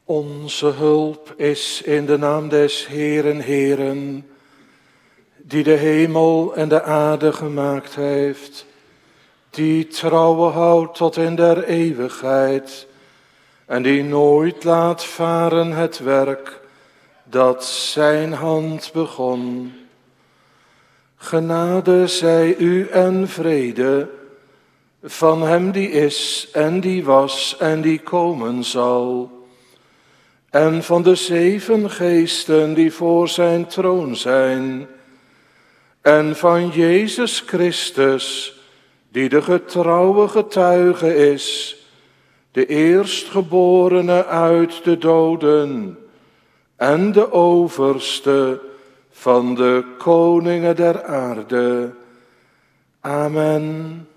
Onze hulp is in de naam des Heeren, Heeren, die de hemel en de aarde gemaakt heeft, die trouwe houdt tot in der eeuwigheid en die nooit laat varen het werk dat zijn hand begon. Genade zij u en vrede van hem die is en die was en die komen zal, en van de 7 geesten die voor zijn troon zijn, en van Jezus Christus, die de getrouwe getuige is, de eerstgeborene uit de doden en de overste van de koningen der aarde. Amen.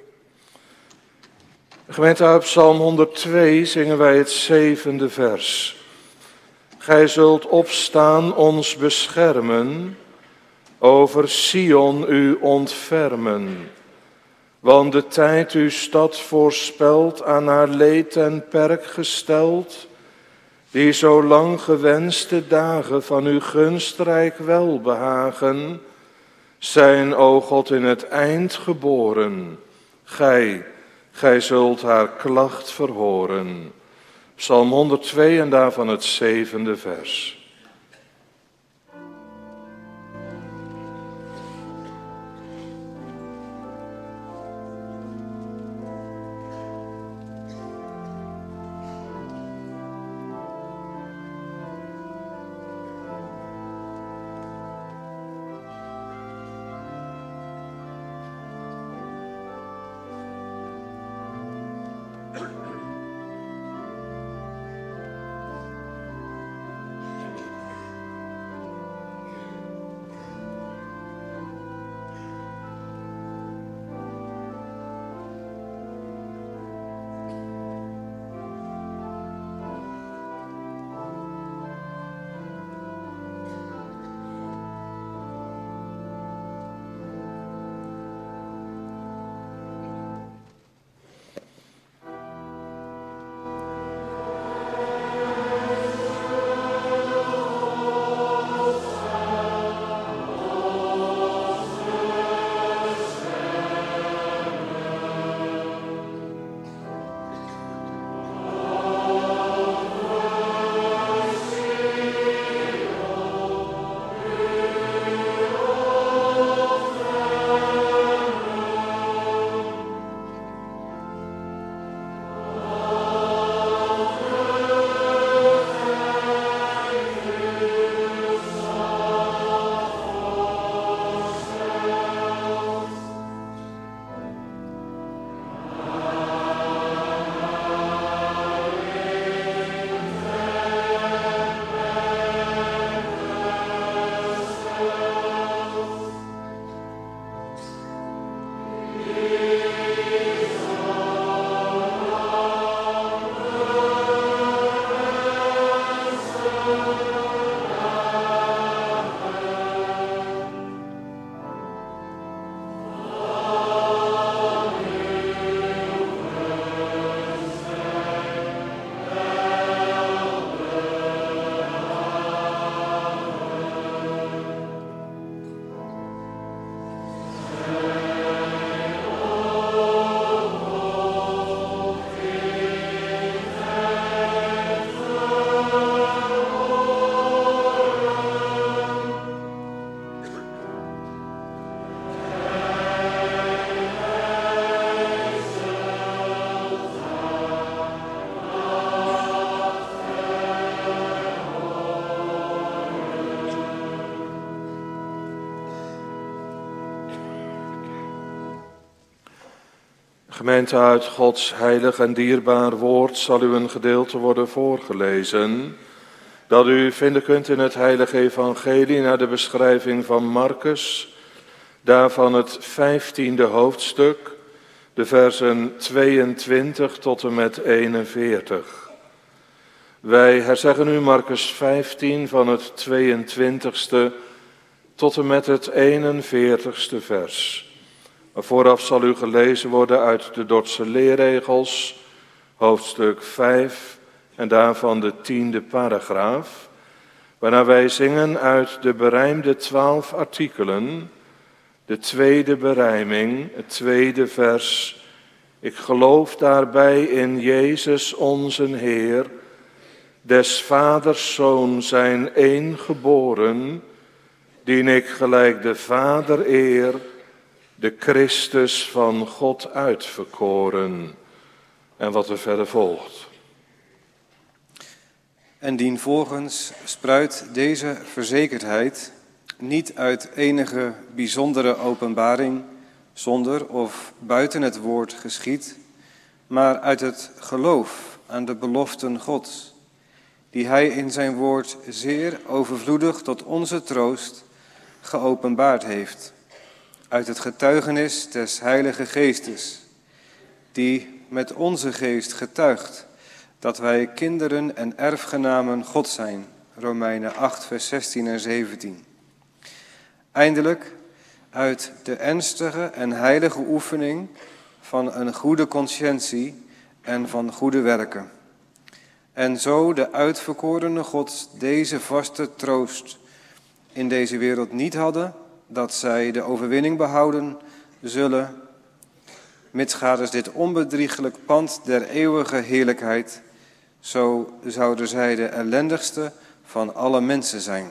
Gemeente, uit Psalm 102 zingen wij het 7e vers. Gij zult opstaan ons beschermen, over Sion u ontfermen. Want de tijd uw stad voorspelt, aan haar leed en perk gesteld, die zo lang gewenste dagen van uw gunstrijk welbehagen, zijn, o God, in het eind geboren. Gij zult haar klacht verhoren. Psalm 102 en daarvan het 7e vers. Gemeente, uit Gods heilig en dierbaar woord zal u een gedeelte worden voorgelezen, dat u vinden kunt in het heilige evangelie naar de beschrijving van Marcus, daarvan het 15e hoofdstuk, de versen 22 tot en met 41. Wij herzeggen u Marcus 15 van het 22e tot en met het 41ste vers. Vooraf zal u gelezen worden uit de Dordtse leerregels, hoofdstuk 5, en daarvan de 10e paragraaf, waarna wij zingen uit de berijmde 12 artikelen, de 2e berijming, het 2e vers. Ik geloof daarbij in Jezus onze Heer, des Vaders Zoon, zijn eengeboren, dien ik gelijk de Vader eer, de Christus van God uitverkoren. En wat er verder volgt. En dienvolgens spruit deze verzekerdheid niet uit enige bijzondere openbaring, zonder of buiten het woord geschied, maar uit het geloof aan de beloften Gods, die hij in zijn woord zeer overvloedig tot onze troost geopenbaard heeft, uit het getuigenis des Heilige Geestes, die met onze geest getuigt dat wij kinderen en erfgenamen God zijn, Romeinen 8, vers 16 en 17. Eindelijk uit de ernstige en heilige oefening van een goede consciëntie en van goede werken. En zo de uitverkorene God deze vaste troost in deze wereld niet hadden, dat zij de overwinning behouden zullen, mitsgaders dit onbedriegelijk pand der eeuwige heerlijkheid, zo zouden zij de ellendigste van alle mensen zijn.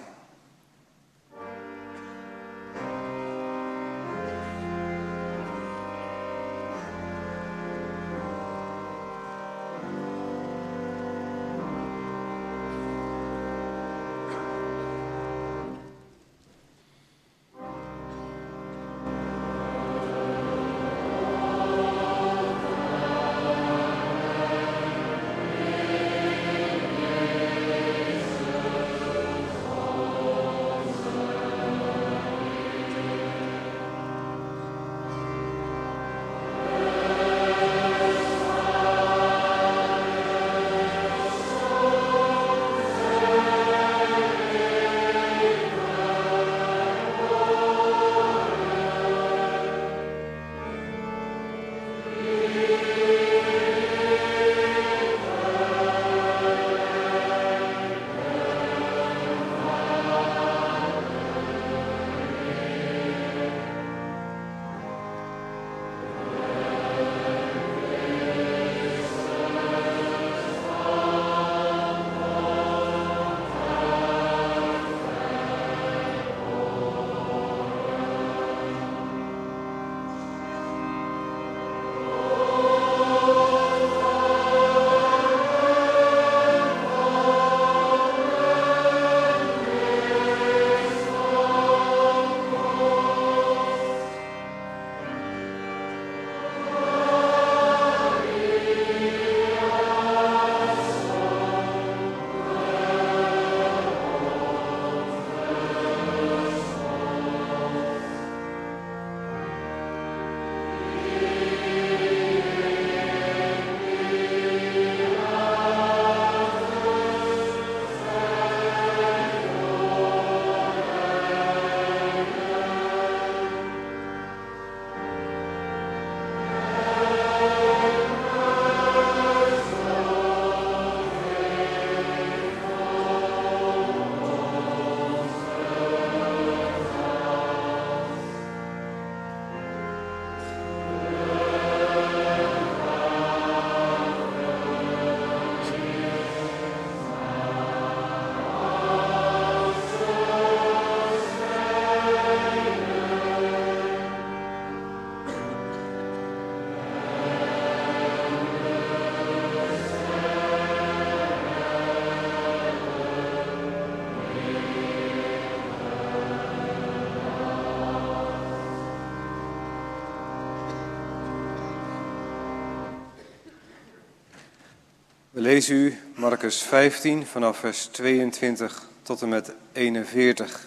We lezen u Marcus 15 vanaf vers 22 tot en met 41.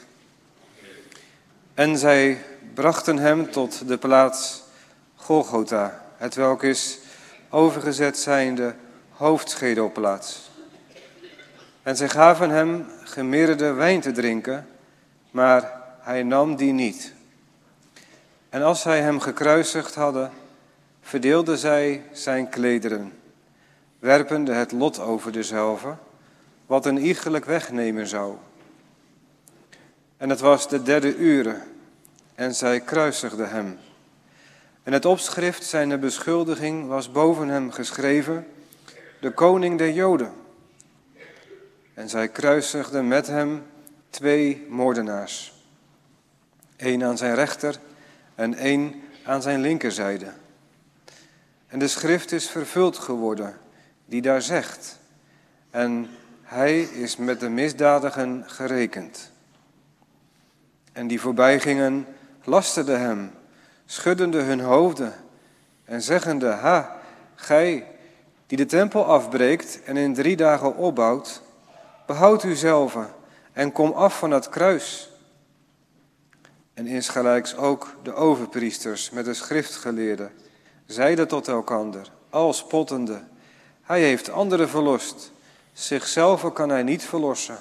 En zij brachten hem tot de plaats Golgotha, hetwelk is overgezet zijnde hoofdschedelplaats. En zij gaven hem gemeerde wijn te drinken, maar hij nam die niet. En als zij hem gekruisigd hadden, verdeelden zij zijn klederen. werpende het lot over dezelve, wat een iegelijk wegnemen zou. En het was de 3e ure, en zij kruisigde hem. En het opschrift zijner beschuldiging was boven hem geschreven, de koning der Joden. En zij kruisigde met hem 2 moordenaars, 1 aan zijn rechter en 1 aan zijn linkerzijde. En de schrift is vervuld geworden, die daar zegt, en hij is met de misdadigen gerekend. En die voorbijgingen lasterden hem, schuddende hun hoofden en zeggende, ha, gij die de tempel afbreekt en in 3 dagen opbouwt, behoud uzelf en kom af van het kruis. En insgelijks ook de overpriesters met de schriftgeleerden zeiden tot elkander, al spottende, hij heeft anderen verlost, zichzelf kan hij niet verlossen.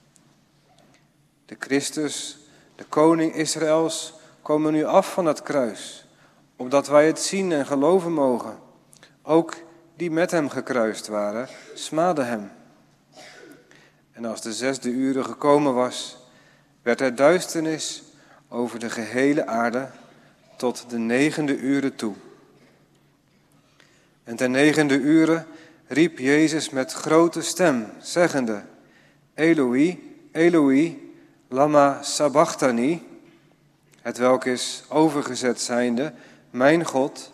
De Christus, de koning Israëls, komen nu af van het kruis, opdat wij het zien en geloven mogen. Ook die met hem gekruist waren, smaadden hem. En als de 6e ure gekomen was, werd er duisternis over de gehele aarde tot de 9e ure toe. En ten 9e ure riep Jezus met grote stem, zeggende, Eloi, Eloi, lama sabachthani, hetwelk is overgezet zijnde, mijn God,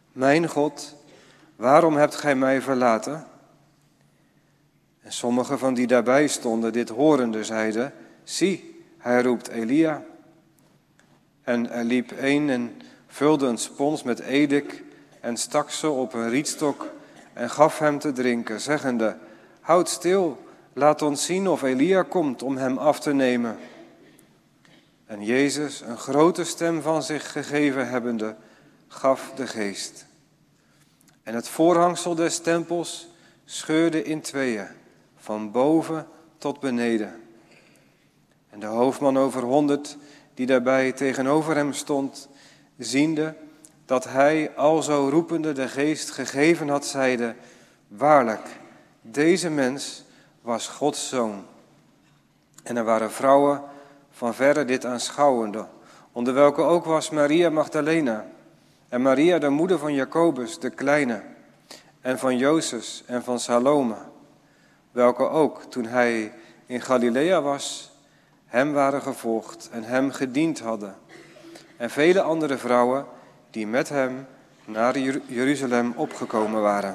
waarom hebt gij mij verlaten? En sommigen van die daarbij stonden, dit horende, zeiden, zie, hij roept Elia. En er liep een en vulde een spons met edik en stak ze op een rietstok en gaf hem te drinken, zeggende, houd stil, laat ons zien of Elia komt om hem af te nemen. En Jezus, een grote stem van zich gegeven hebbende, gaf de geest. En het voorhangsel des tempels scheurde in tweeën, van boven tot beneden. En de hoofdman over 100, die daarbij tegenover hem stond, ziende dat hij alzo roepende de geest gegeven had, zeide, waarlijk, deze mens was Gods zoon. En er waren vrouwen van verre dit aanschouwende, onder welke ook was Maria Magdalena en Maria de moeder van Jacobus de kleine en van Jozef en van Salome, welke ook, toen hij in Galilea was, hem waren gevolgd en hem gediend hadden. En vele andere vrouwen die met hem naar Jeruzalem opgekomen waren.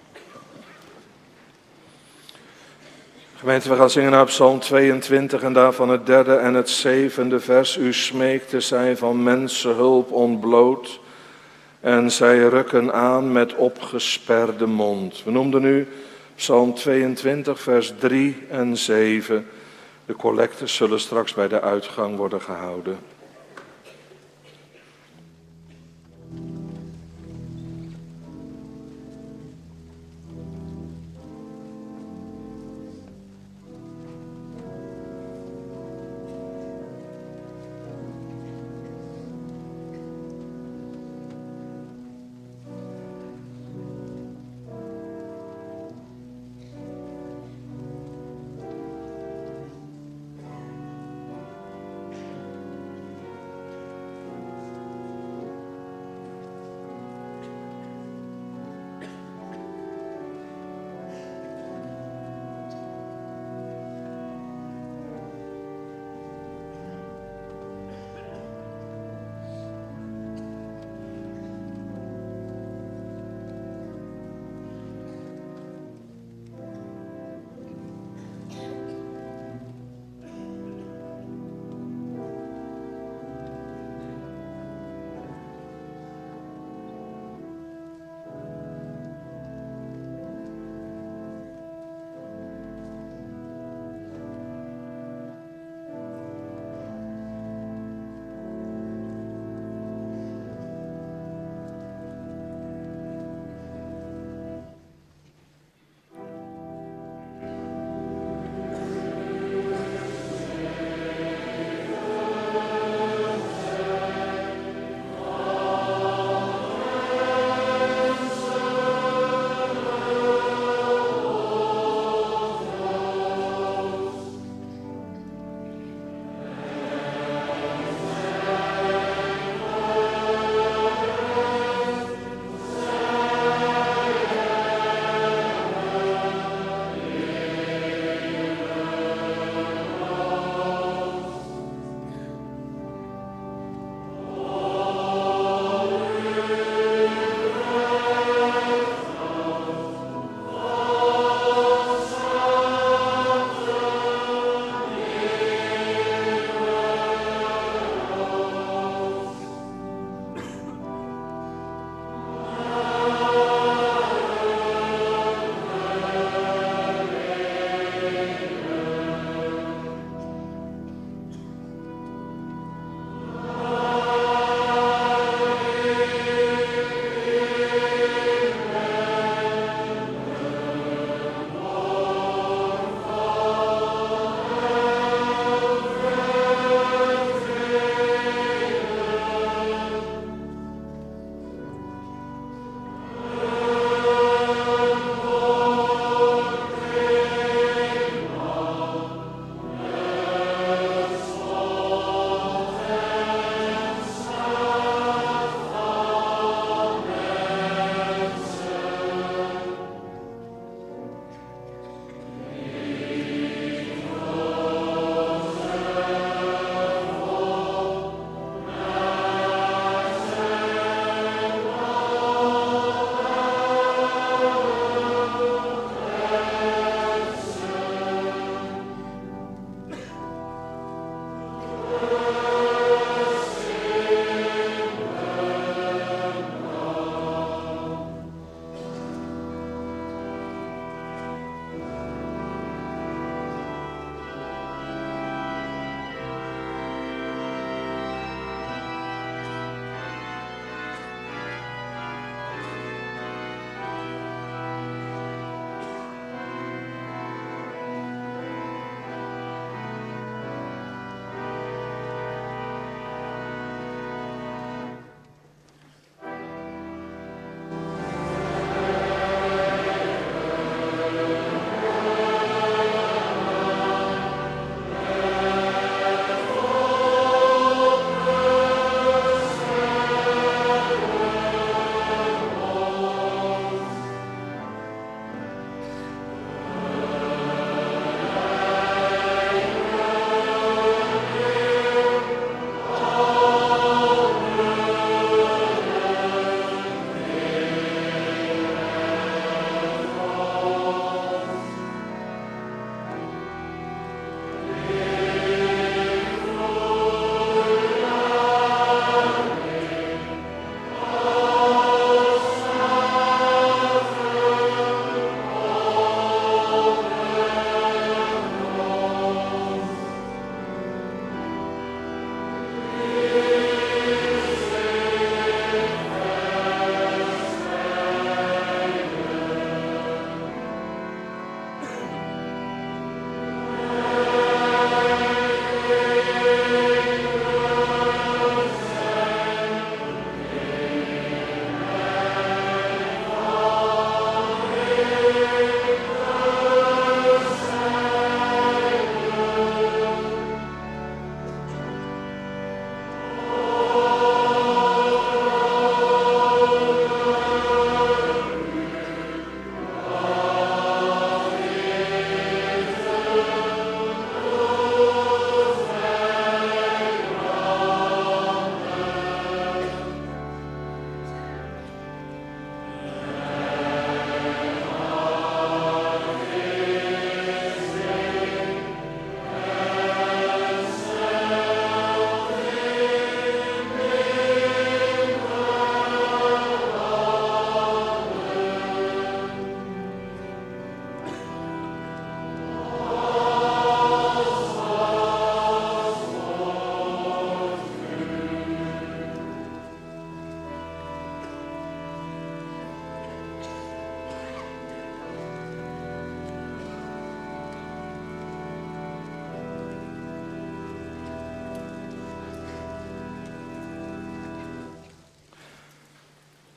Gemeente, we gaan zingen naar Psalm 22 en daarvan het 3e en het 7e vers. U smeekte zij van mensenhulp ontbloot en zij rukken aan met opgesperde mond. We noemden nu Psalm 22 vers 3 en 7. De collectes zullen straks bij de uitgang worden gehouden.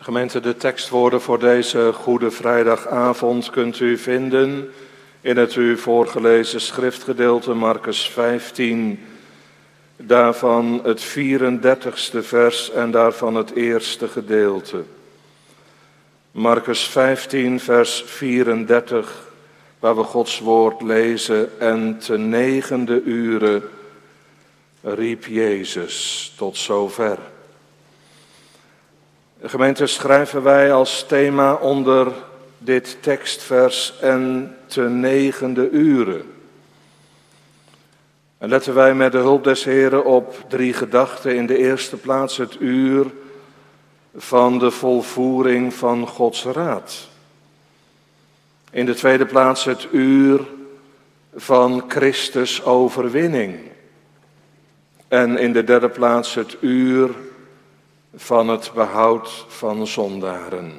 Gemeente, de tekstwoorden voor deze Goede Vrijdagavond kunt u vinden in het u voorgelezen schriftgedeelte Markus 15, daarvan het 34ste vers en daarvan het eerste gedeelte. Markus 15, vers 34, waar we Gods woord lezen. En te 9e ure riep Jezus. Tot zover. Gemeente, schrijven wij als thema onder dit tekstvers en te 9e ure. En letten wij met de hulp des Heren op 3 gedachten. In de eerste plaats het uur van de volvoering van Gods raad. In de tweede plaats het uur van Christus overwinning. En in de derde plaats het uur van het behoud van zondaren.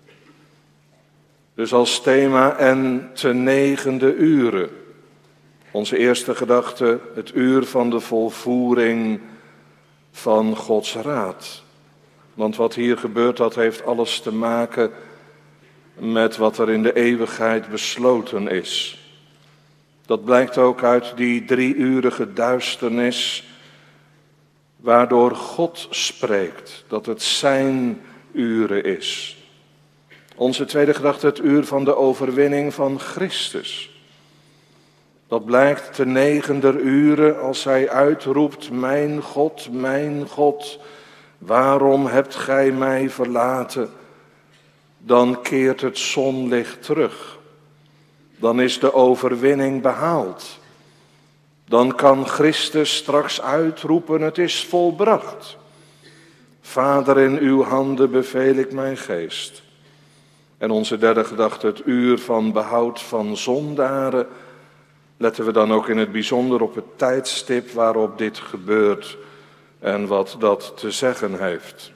Dus als thema en te 9e ure. Onze eerste gedachte, het uur van de volvoering van Gods raad. Want wat hier gebeurt, dat heeft alles te maken met wat er in de eeuwigheid besloten is. Dat blijkt ook uit die 3-urige duisternis, waardoor God spreekt, dat het zijn uren is. Onze tweede gedachte, het uur van de overwinning van Christus. Dat blijkt te 9e ure als hij uitroept, mijn God, waarom hebt gij mij verlaten? Dan keert het zonlicht terug. Dan is de overwinning behaald. Dan kan Christus straks uitroepen, het is volbracht. Vader, in uw handen beveel ik mijn geest. En onze derde gedachte, het uur van behoud van zondaren. Letten we dan ook in het bijzonder op het tijdstip waarop dit gebeurt en wat dat te zeggen heeft.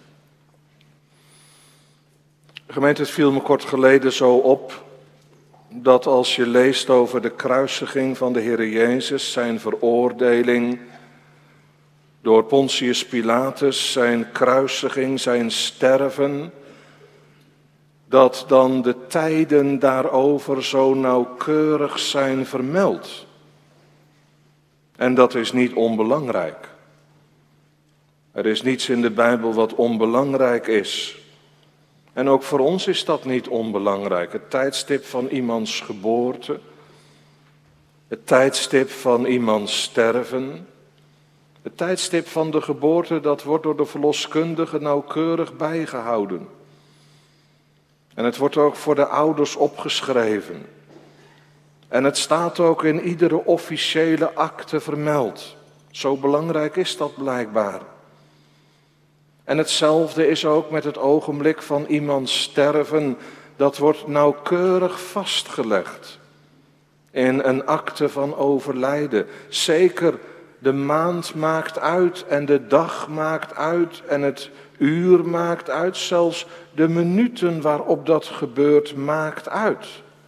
Gemeente, het viel me kort geleden zo op dat als je leest over de kruisiging van de Heer Jezus, zijn veroordeling door Pontius Pilatus, zijn kruisiging, zijn sterven, dat dan de tijden daarover zo nauwkeurig zijn vermeld. En dat is niet onbelangrijk. Er is niets in de Bijbel wat onbelangrijk is. En ook voor ons is dat niet onbelangrijk. Het tijdstip van iemands geboorte, het tijdstip van iemands sterven, het tijdstip van de geboorte, dat wordt door de verloskundige nauwkeurig bijgehouden. En het wordt ook voor de ouders opgeschreven. En het staat ook in iedere officiële akte vermeld. Zo belangrijk is dat blijkbaar. En hetzelfde is ook met het ogenblik van iemands sterven. Dat wordt nauwkeurig vastgelegd in een akte van overlijden. Zeker de maand maakt uit en de dag maakt uit en het uur maakt uit. Zelfs de minuten waarop dat gebeurt maakt uit.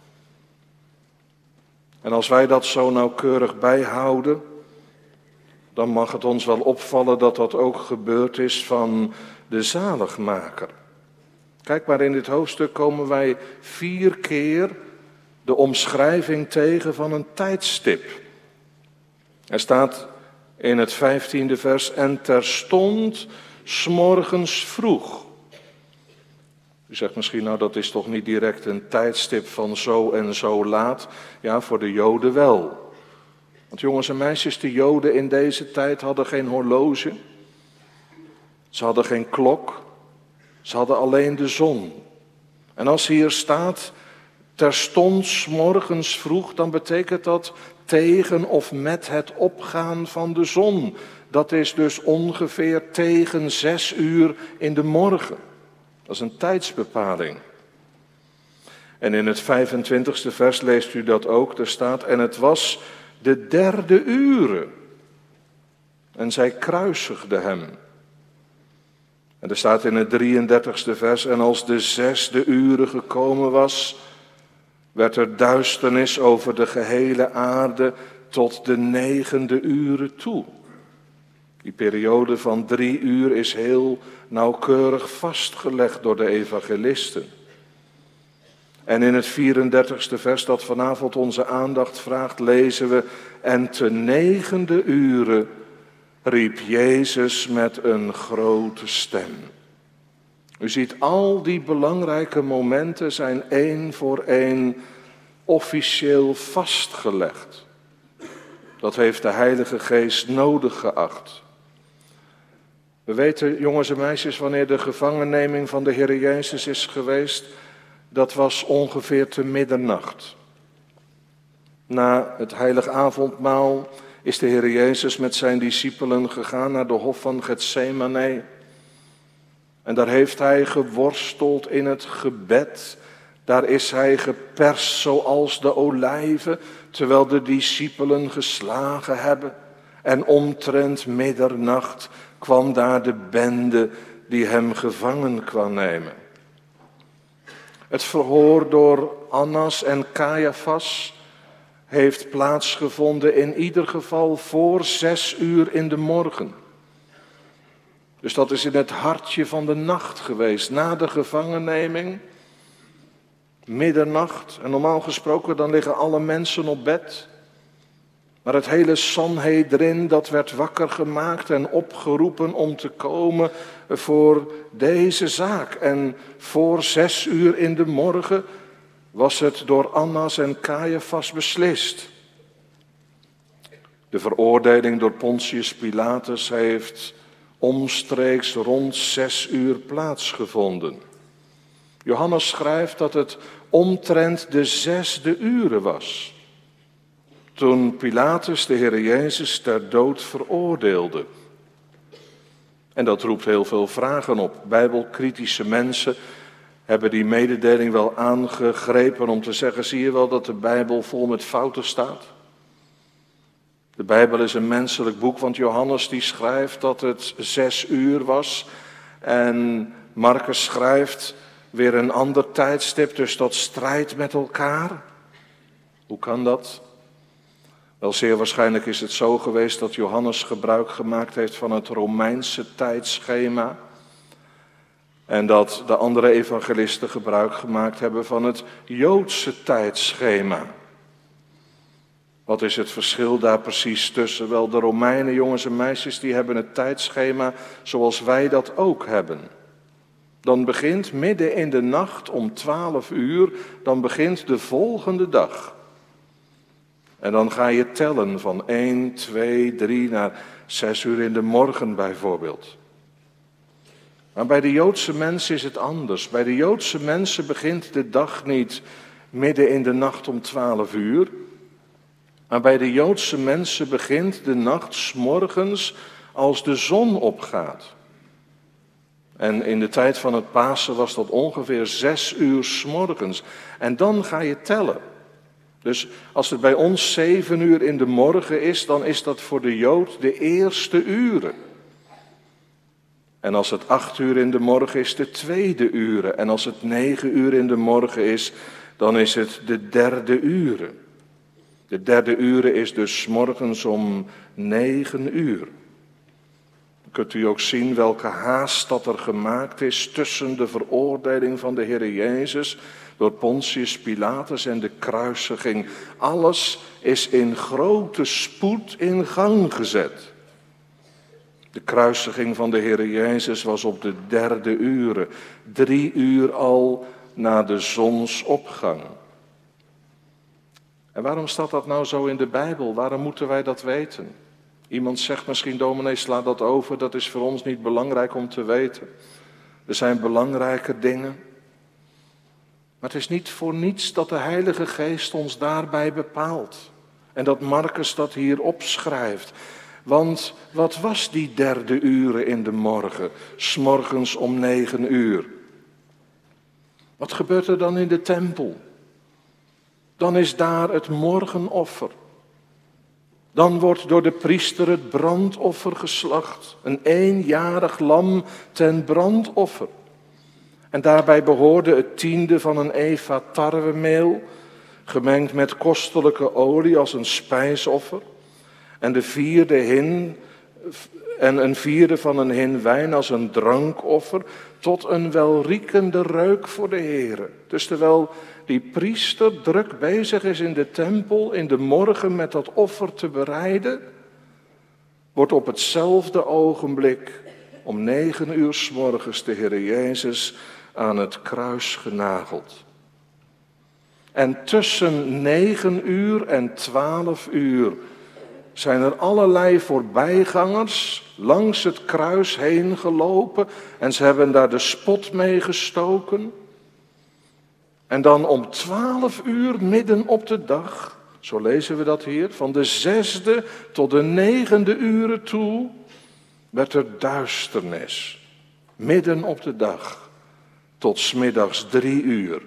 En als wij dat zo nauwkeurig bijhouden, dan mag het ons wel opvallen dat dat ook gebeurd is van de zaligmaker. Kijk maar, in dit hoofdstuk komen wij 4 keer de omschrijving tegen van een tijdstip. Er staat in het 15e vers, en terstond 's morgens vroeg. U zegt misschien, nou dat is toch niet direct een tijdstip van zo en zo laat. Ja, voor de Joden wel. Want jongens en meisjes, de Joden in deze tijd hadden geen horloge. Ze hadden geen klok. Ze hadden alleen de zon. En als hier staat, terstond 's morgens vroeg, dan betekent dat tegen of met het opgaan van de zon. Dat is dus ongeveer tegen 6 uur in de morgen. Dat is een tijdsbepaling. En in het 25e vers leest u dat ook. Er staat, en het was de 3e ure. En zij kruisigde hem. En er staat in het 33e vers, en als de 6e ure gekomen was, werd er duisternis over de gehele aarde tot de 9e ure toe. Die periode van 3 uur is heel nauwkeurig vastgelegd door de evangelisten. En in het 34e vers dat vanavond onze aandacht vraagt, lezen we: en te 9e ure riep Jezus met een grote stem. U ziet, al die belangrijke momenten zijn één voor één officieel vastgelegd. Dat heeft de Heilige Geest nodig geacht. We weten, jongens en meisjes, wanneer de gevangenneming van de Heer Jezus is geweest. Dat was ongeveer te middernacht. Na het heilig avondmaal is de Heer Jezus met zijn discipelen gegaan naar de hof van Getsemane. En daar heeft hij geworsteld in het gebed. Daar is hij geperst zoals de olijven, terwijl de discipelen geslagen hebben. En omtrent middernacht kwam daar de bende die hem gevangen kwam nemen. Het verhoor door Annas en Caiaphas heeft plaatsgevonden in ieder geval voor 6 uur in de morgen. Dus dat is in het hartje van de nacht geweest, na de gevangenneming, middernacht. En normaal gesproken dan liggen alle mensen op bed. Maar het hele Sanhedrin, dat werd wakker gemaakt en opgeroepen om te komen voor deze zaak. En voor 6 uur in de morgen was het door Annas en Caiaphas beslist. De veroordeling door Pontius Pilatus heeft omstreeks rond 6 uur plaatsgevonden. Johannes schrijft dat het omtrent de 6e ure was, toen Pilatus de Heer Jezus ter dood veroordeelde. En dat roept heel veel vragen op. Bijbelkritische mensen hebben die mededeling wel aangegrepen om te zeggen: zie je wel dat de Bijbel vol met fouten staat? De Bijbel is een menselijk boek, want Johannes die schrijft dat het 6 uur was. En Marcus schrijft weer een ander tijdstip, dus dat strijdt met elkaar. Hoe kan dat? Wel, zeer waarschijnlijk is het zo geweest dat Johannes gebruik gemaakt heeft van het Romeinse tijdschema. En dat de andere evangelisten gebruik gemaakt hebben van het Joodse tijdschema. Wat is het verschil daar precies tussen? Wel, de Romeinen, jongens en meisjes, die hebben het tijdschema zoals wij dat ook hebben. Dan begint midden in de nacht om 12 uur, dan begint de volgende dag. En dan ga je tellen van 1, 2, 3 naar 6 uur in de morgen bijvoorbeeld. Maar bij de Joodse mensen is het anders. Bij de Joodse mensen begint de dag niet midden in de nacht om 12 uur. Maar bij de Joodse mensen begint de nacht 's morgens als de zon opgaat. En in de tijd van het Pasen was dat ongeveer 6 uur 's morgens. En dan ga je tellen. Dus als het bij ons 7 uur in de morgen is, dan is dat voor de Jood de eerste uren. En als het 8 uur in de morgen is, de tweede uren. En als het 9 uur in de morgen is, dan is het de derde uren. De derde uren is dus 's morgens om 9 uur. Dan kunt u ook zien welke haast dat er gemaakt is tussen de veroordeling van de Heer Jezus door Pontius Pilatus en de kruisiging. Alles is in grote spoed in gang gezet. De kruisiging van de Heer Jezus was op de derde uren, 3 uur al na de zonsopgang. En waarom staat dat nou zo in de Bijbel? Waarom moeten wij dat weten? Iemand zegt misschien: dominee, sla dat over, dat is voor ons niet belangrijk om te weten. Er zijn belangrijke dingen. Maar het is niet voor niets dat de Heilige Geest ons daarbij bepaalt. En dat Marcus dat hier opschrijft. Want wat was die derde uren in de morgen, 's morgens om 9 uur? Wat gebeurt er dan in de tempel? Dan is daar het morgenoffer. Dan wordt door de priester het brandoffer geslacht. Een 1-jarig lam ten brandoffer. En daarbij behoorde het 10e van een eva tarwemeel, gemengd met kostelijke olie als een spijsoffer. En de 4e hin en een vierde van een hin wijn als een drankoffer, tot een welriekende reuk voor de Heere. Dus terwijl die priester druk bezig is in de tempel in de morgen met dat offer te bereiden, wordt op hetzelfde ogenblik om 9 uur 's morgens de Heer Jezus aan het kruis genageld. En tussen 9 uur en 12 uur zijn er allerlei voorbijgangers langs het kruis heen gelopen en ze hebben daar de spot mee gestoken. En dan om 12 uur midden op de dag, zo lezen we dat hier, van de 6e tot de 9e uren toe, werd er duisternis. Midden op de dag, tot 's middags 3 uur.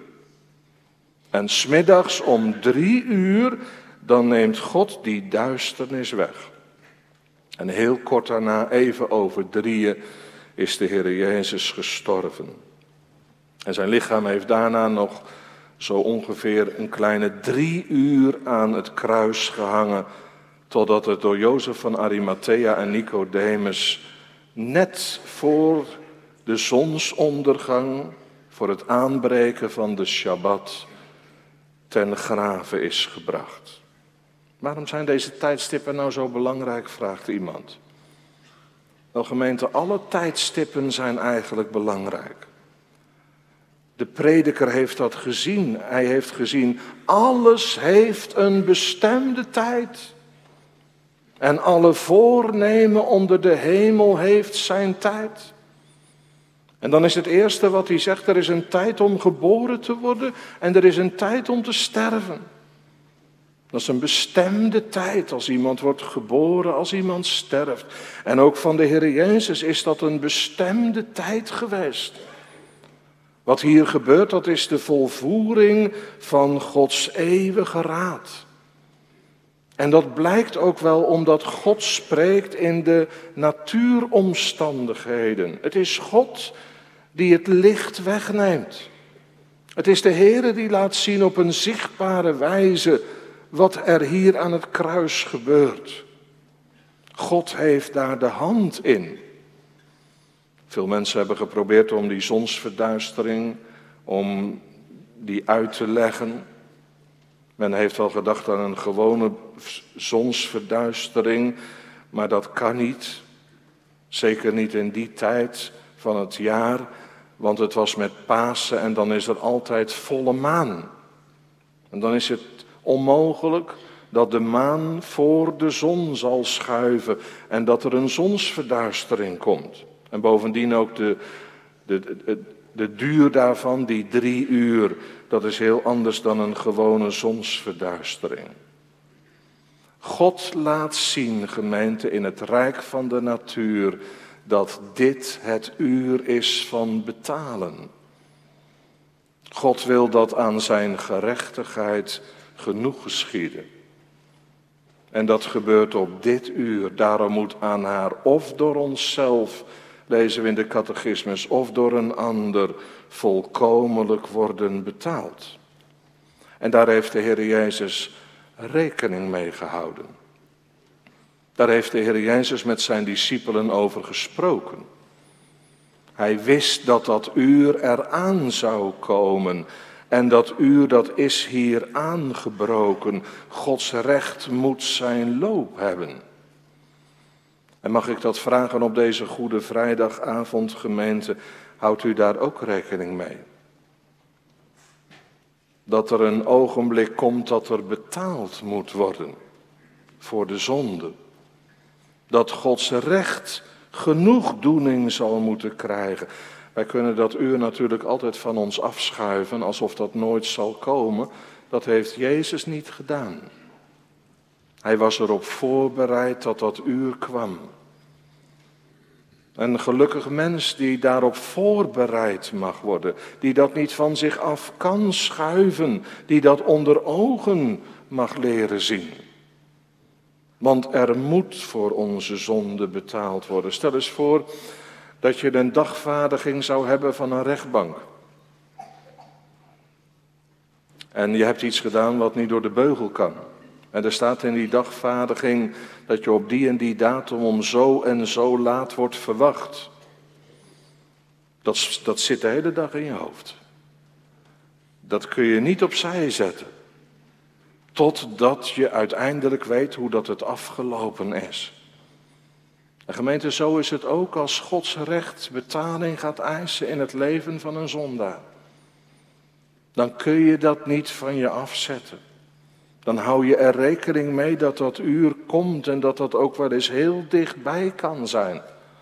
En 's middags om 3 uur, dan neemt God die duisternis weg. En heel kort daarna, even over 3, is de Heer Jezus gestorven. En zijn lichaam heeft daarna nog zo ongeveer een kleine 3 uur aan het kruis gehangen, totdat het door Jozef van Arimathea en Nicodemus net voor de zonsondergang, voor het aanbreken van de Shabbat, ten grave is gebracht. Waarom zijn deze tijdstippen nou zo belangrijk, vraagt iemand. Wel gemeente, alle tijdstippen zijn eigenlijk belangrijk. De prediker heeft dat gezien. Hij heeft gezien, alles heeft een bestemde tijd. En alle voornemen onder de hemel heeft zijn tijd. En dan is het eerste wat hij zegt, er is een tijd om geboren te worden en er is een tijd om te sterven. Dat is een bestemde tijd als iemand wordt geboren, als iemand sterft. En ook van de Heer Jezus is dat een bestemde tijd geweest. Wat hier gebeurt, dat is de volvoering van Gods eeuwige raad. En dat blijkt ook wel omdat God spreekt in de natuuromstandigheden. Het is God die het licht wegneemt. Het is de Heere die laat zien op een zichtbare wijze wat er hier aan het kruis gebeurt. God heeft daar de hand in. Veel mensen hebben geprobeerd om die zonsverduistering, om die uit te leggen. Men heeft wel gedacht aan een gewone zonsverduistering, maar dat kan niet. Zeker niet in die tijd van het jaar, want het was met Pasen en dan is er altijd volle maan. En dan is het onmogelijk dat de maan voor de zon zal schuiven en dat er een zonsverduistering komt. En bovendien ook de duur daarvan, die 3 uur, dat is heel anders dan een gewone zonsverduistering. God laat zien, gemeente, in het rijk van de natuur, dat dit het uur is van betalen. God wil dat aan zijn gerechtigheid genoeg geschieden. En dat gebeurt op dit uur. Daarom moet aan haar of door onszelf, lezen we in de catechismus, of door een ander volkomenlijk worden betaald. En daar heeft de Heer Jezus rekening mee gehouden. Daar heeft de Heer Jezus met zijn discipelen over gesproken. Hij wist dat dat uur eraan zou komen. En dat uur, dat is hier aangebroken. Gods recht moet zijn loop hebben. En mag ik dat vragen op deze Goede Vrijdagavond, gemeente, houdt u daar ook rekening mee? Dat er een ogenblik komt dat er betaald moet worden voor de zonde. Dat Gods recht genoegdoening zal moeten krijgen. Wij kunnen dat uur natuurlijk altijd van ons afschuiven alsof dat nooit zal komen. Dat heeft Jezus niet gedaan. Hij was erop voorbereid dat dat uur kwam. Een gelukkig mens die daarop voorbereid mag worden. Die dat niet van zich af kan schuiven. Die dat onder ogen mag leren zien. Want er moet voor onze zonde betaald worden. Stel eens voor dat je een dagvaardiging zou hebben van een rechtbank. En je hebt iets gedaan wat niet door de beugel kan. En er staat in die dagvaardiging dat je op die en die datum om zo en zo laat wordt verwacht. Dat zit de hele dag in je hoofd. Dat kun je niet opzij zetten. Totdat je uiteindelijk weet hoe dat het afgelopen is. En gemeente, zo is het ook als Gods recht betaling gaat eisen in het leven van een zondaar. Dan kun je dat niet van je afzetten. Dan hou je er rekening mee dat dat uur komt en dat dat ook wel eens heel dichtbij kan zijn.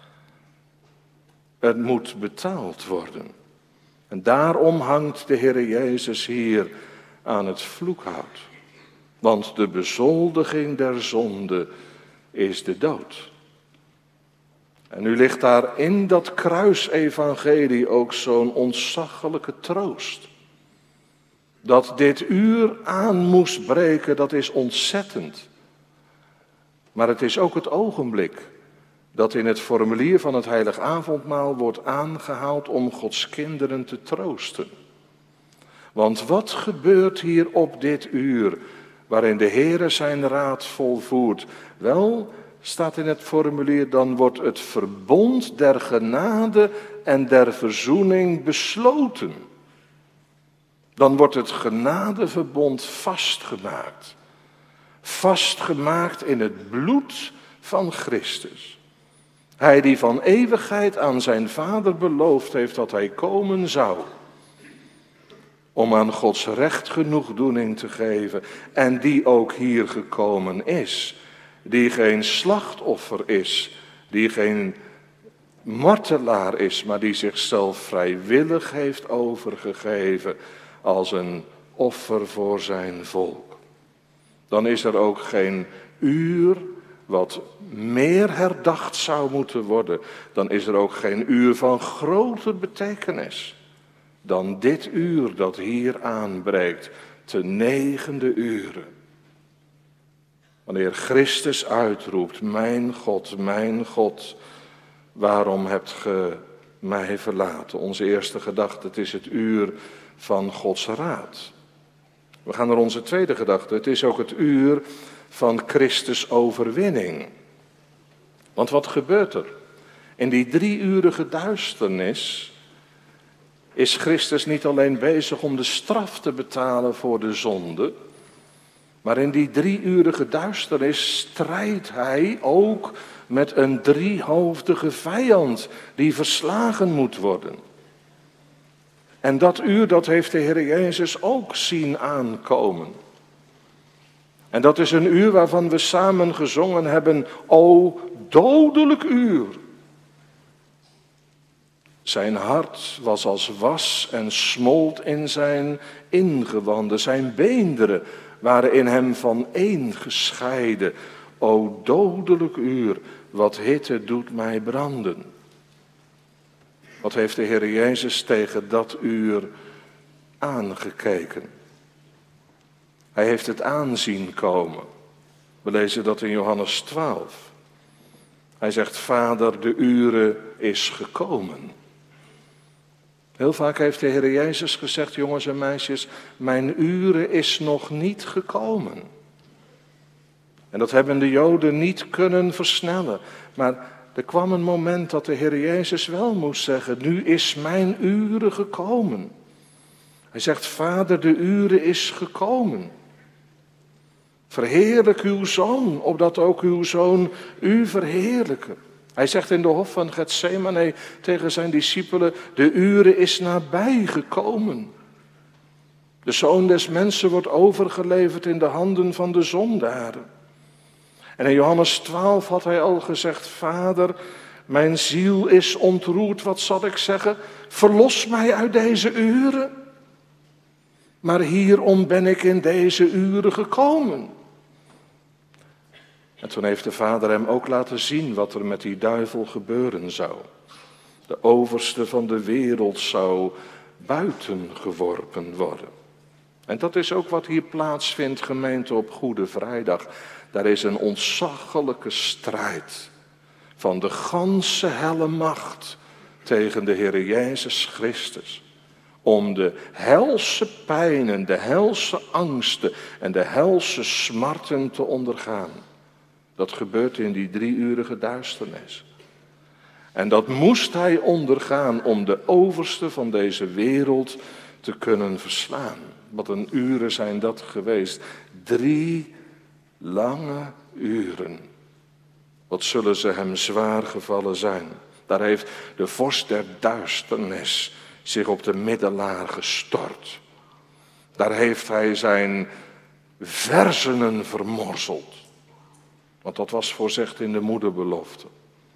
Het moet betaald worden. En daarom hangt de Heer Jezus hier aan het vloekhout. Want de bezoldiging der zonde is de dood. En nu ligt daar in dat kruisevangelie ook zo'n ontzaglijke troost. Dat dit uur aan moest breken, dat is ontzettend. Maar het is ook het ogenblik dat in het formulier van het heilig avondmaal wordt aangehaald om Gods kinderen te troosten. Want wat gebeurt hier op dit uur, waarin de Heere zijn raad volvoert? Wel, staat in het formulier, dan wordt het verbond der genade en der verzoening besloten. Dan wordt het genadeverbond vastgemaakt. Vastgemaakt in het bloed van Christus. Hij die van eeuwigheid aan zijn Vader beloofd heeft dat hij komen zou. Om aan Gods recht genoegdoening te geven. En die ook hier gekomen is. Die geen slachtoffer is. Die geen martelaar is. Maar die zichzelf vrijwillig heeft overgegeven. Als een offer voor zijn volk. Dan is er ook geen uur wat meer herdacht zou moeten worden. Dan is er ook geen uur van groter betekenis dan dit uur dat hier aanbreekt, te 9e uren. Wanneer Christus uitroept, mijn God, waarom hebt ge mij verlaten? Onze eerste gedachte, het is het uur van Gods raad. We gaan naar onze tweede gedachte, het is ook het uur van Christus overwinning. Want wat gebeurt er? In die 3-urige duisternis is Christus niet alleen bezig om de straf te betalen voor de zonde, maar in die 3-urige duisternis strijdt hij ook met een 3-hoofdige vijand die verslagen moet worden. En dat uur, dat heeft de Heer Jezus ook zien aankomen. En dat is een uur waarvan we samen gezongen hebben, o dodelijk uur. Zijn hart was als was en smolt in zijn ingewanden. Zijn beenderen waren in hem vaneen gescheiden. O dodelijk uur, wat hitte doet mij branden. Wat heeft de Heer Jezus tegen dat uur aangekeken? Hij heeft het aanzien komen. We lezen dat in Johannes 12. Hij zegt, Vader, de ure is gekomen. Heel vaak heeft de Heer Jezus gezegd, jongens en meisjes, mijn ure is nog niet gekomen. En dat hebben de Joden niet kunnen versnellen. Maar er kwam een moment dat de Heer Jezus wel moest zeggen, nu is mijn ure gekomen. Hij zegt, Vader, de ure is gekomen. Verheerlijk uw Zoon, opdat ook uw Zoon u verheerlijke. Hij zegt in de hof van Getsemane tegen zijn discipelen, de ure is nabij gekomen. De Zoon des Mensen wordt overgeleverd in de handen van de zondaren. En in Johannes 12 had hij al gezegd, Vader, mijn ziel is ontroerd, wat zal ik zeggen? Verlos mij uit deze uren. Maar hierom ben ik in deze uren gekomen. En toen heeft de Vader hem ook laten zien wat er met die duivel gebeuren zou. De overste van de wereld zou buiten geworpen worden. En dat is ook wat hier plaatsvindt, gemeente, op Goede Vrijdag. Daar is een ontzaglijke strijd van de ganse helle macht tegen de Heer Jezus Christus. om de helse pijnen, de helse angsten en de helse smarten te ondergaan. Dat gebeurt in die 3-urige duisternis. En dat moest hij ondergaan om de overste van deze wereld te kunnen verslaan. Wat een uren zijn dat geweest. 3 lange uren. Wat zullen ze hem zwaar gevallen zijn. Daar heeft de vorst der duisternis zich op de middelaar gestort. Daar heeft hij zijn versenen vermorzeld. Want dat was voorzegd in de moederbelofte.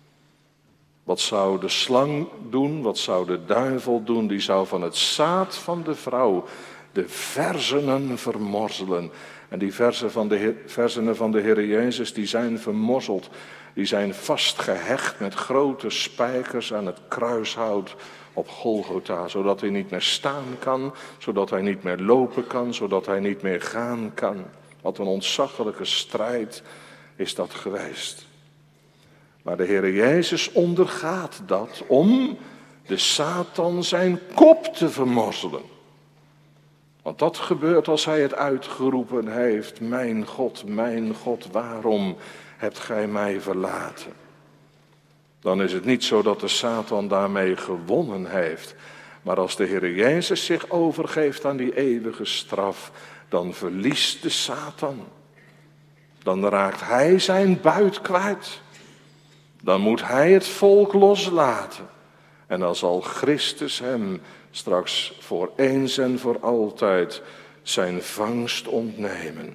Wat zou de slang doen, wat zou de duivel doen? Die zou van het zaad van de vrouw de versenen vermorzelen. En die versenen van de Heer Jezus, die zijn vermorzeld. Die zijn vastgehecht met grote spijkers aan het kruishout op Golgotha. Zodat hij niet meer staan kan, zodat hij niet meer lopen kan, zodat hij niet meer gaan kan. Wat een ontzaglijke strijd is dat geweest. Maar de Heer Jezus ondergaat dat om de Satan zijn kop te vermorzelen. Want dat gebeurt als hij het uitgeroepen heeft. Mijn God, waarom hebt gij mij verlaten? Dan is het niet zo dat de Satan daarmee gewonnen heeft. Maar als de Heer Jezus zich overgeeft aan die eeuwige straf, dan verliest de Satan. Dan raakt hij zijn buit kwijt. Dan moet hij het volk loslaten. En dan zal Christus hem straks voor eens en voor altijd zijn vangst ontnemen.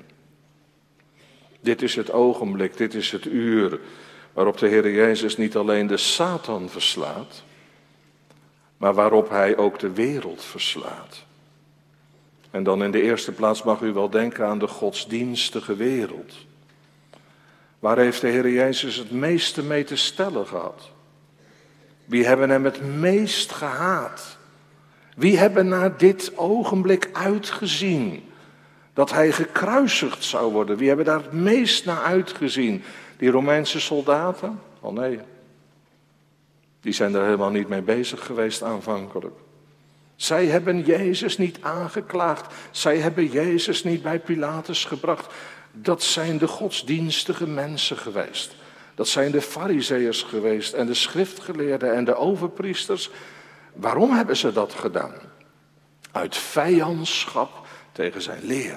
Dit is het ogenblik, dit is het uur waarop de Heer Jezus niet alleen de Satan verslaat, maar waarop hij ook de wereld verslaat. En dan in de eerste plaats mag u wel denken aan de godsdienstige wereld. Waar heeft de Heer Jezus het meeste mee te stellen gehad? Wie hebben hem het meest gehaat? Wie hebben naar dit ogenblik uitgezien dat hij gekruisigd zou worden? Wie hebben daar het meest naar uitgezien? Die Romeinse soldaten? Oh nee, die zijn er helemaal niet mee bezig geweest aanvankelijk. Zij hebben Jezus niet aangeklaagd. Zij hebben Jezus niet bij Pilatus gebracht. Dat zijn de godsdienstige mensen geweest. Dat zijn de farizeeërs geweest en de schriftgeleerden en de overpriesters. Waarom hebben ze dat gedaan? Uit vijandschap tegen zijn leer.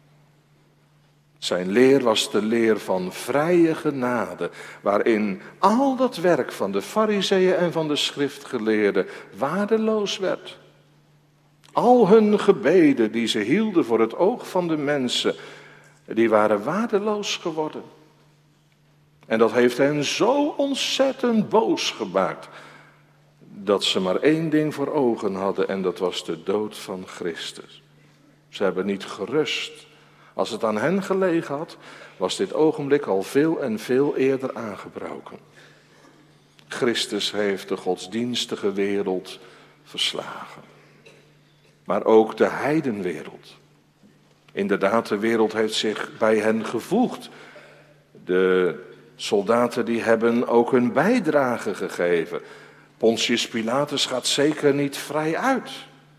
Zijn leer was de leer van vrije genade, waarin al dat werk van de farizeeën en van de schriftgeleerden waardeloos werd. Al hun gebeden die ze hielden voor het oog van de mensen, die waren waardeloos geworden. En dat heeft hen zo ontzettend boos gemaakt, dat ze maar één ding voor ogen hadden en dat was de dood van Christus. Ze hebben niet gerust. Als het aan hen gelegen had, was dit ogenblik al veel en veel eerder aangebroken. Christus heeft de godsdienstige wereld verslagen. Maar ook de heidenwereld. Inderdaad, de wereld heeft zich bij hen gevoegd. De soldaten die hebben ook hun bijdrage gegeven. Pontius Pilatus gaat zeker niet vrij uit.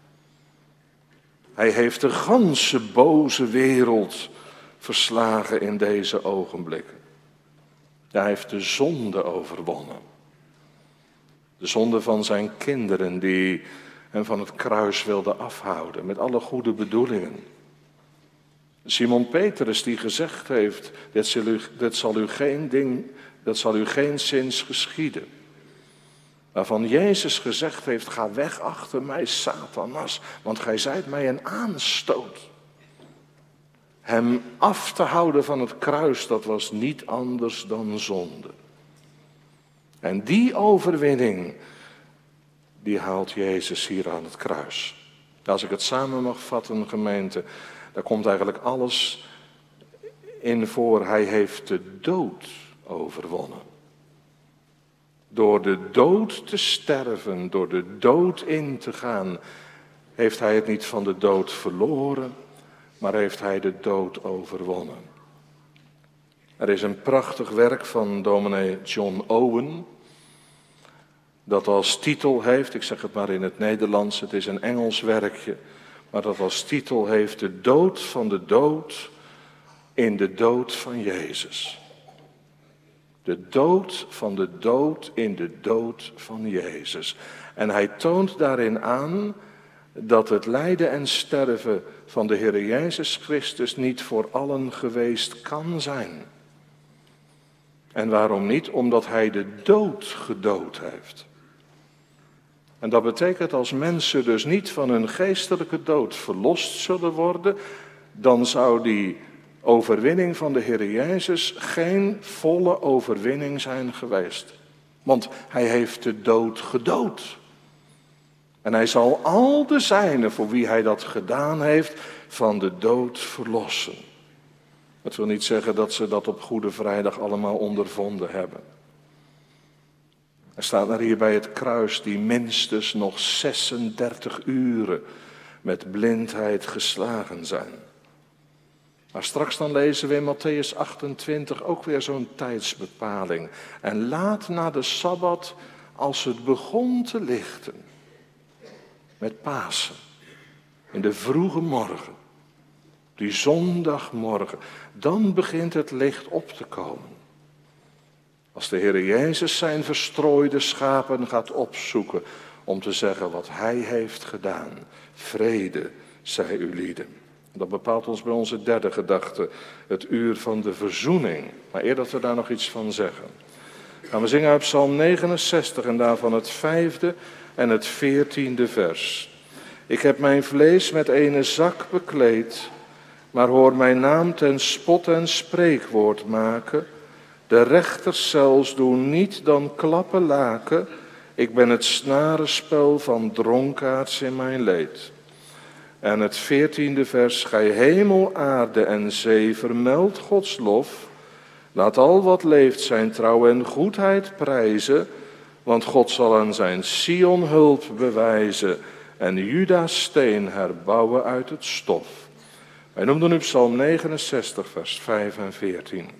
Hij heeft de ganse boze wereld verslagen in deze ogenblikken. Hij heeft de zonde overwonnen. De zonde van zijn kinderen die hem van het kruis wilden afhouden met alle goede bedoelingen. Simon Petrus die gezegd heeft, dit zal u geen zins geschieden. Waarvan Jezus gezegd heeft, ga weg achter mij, Satanas, want gij zijt mij een aanstoot. Hem af te houden van het kruis, dat was niet anders dan zonde. En die overwinning, die haalt Jezus hier aan het kruis. Als ik het samen mag vatten, gemeente, daar komt eigenlijk alles in voor. Hij heeft de dood overwonnen. Door de dood te sterven, door de dood in te gaan, heeft hij het niet van de dood verloren, maar heeft hij de dood overwonnen. Er is een prachtig werk van dominee John Owen, dat als titel heeft, ik zeg het maar in het Nederlands, het is een Engels werkje, maar dat als titel heeft de dood van de dood in de dood van Jezus. De dood van de dood in de dood van Jezus. En hij toont daarin aan dat het lijden en sterven van de Heer Jezus Christus niet voor allen geweest kan zijn. En waarom niet? Omdat hij de dood gedood heeft. En dat betekent als mensen dus niet van hun geestelijke dood verlost zullen worden, dan zou die overwinning van de Heer Jezus geen volle overwinning zijn geweest. Want hij heeft de dood gedood. En hij zal al de zijnen voor wie hij dat gedaan heeft van de dood verlossen. Dat wil niet zeggen dat ze dat op Goede Vrijdag allemaal ondervonden hebben. Er staat er hier bij het kruis die minstens nog 36 uren met blindheid geslagen zijn. Maar straks dan lezen we in Mattheüs 28 ook weer zo'n tijdsbepaling. En laat na de Sabbat, als het begon te lichten, met Pasen, in de vroege morgen, die zondagmorgen, dan begint het licht op te komen. Als de Heer Jezus zijn verstrooide schapen gaat opzoeken om te zeggen wat hij heeft gedaan. Vrede, zij u lieden. Dat bepaalt ons bij onze derde gedachte, het uur van de verzoening. Maar eer dat we daar nog iets van zeggen, gaan we zingen uit Psalm 69 en daarvan het 5e en het 14e vers. Ik heb mijn vlees met ene zak bekleed, maar hoor mijn naam ten spot en spreekwoord maken. De rechters zelfs doen niet dan klappen laken. Ik ben het snarenspel van dronkaards in mijn leed. En het 14e vers. Gij hemel, aarde en zee, vermeld Gods lof. Laat al wat leeft zijn trouw en goedheid prijzen. Want God zal aan zijn Sion hulp bewijzen. En Juda's steen herbouwen uit het stof. Wij noemden nu Psalm 69 vers 5 en 14.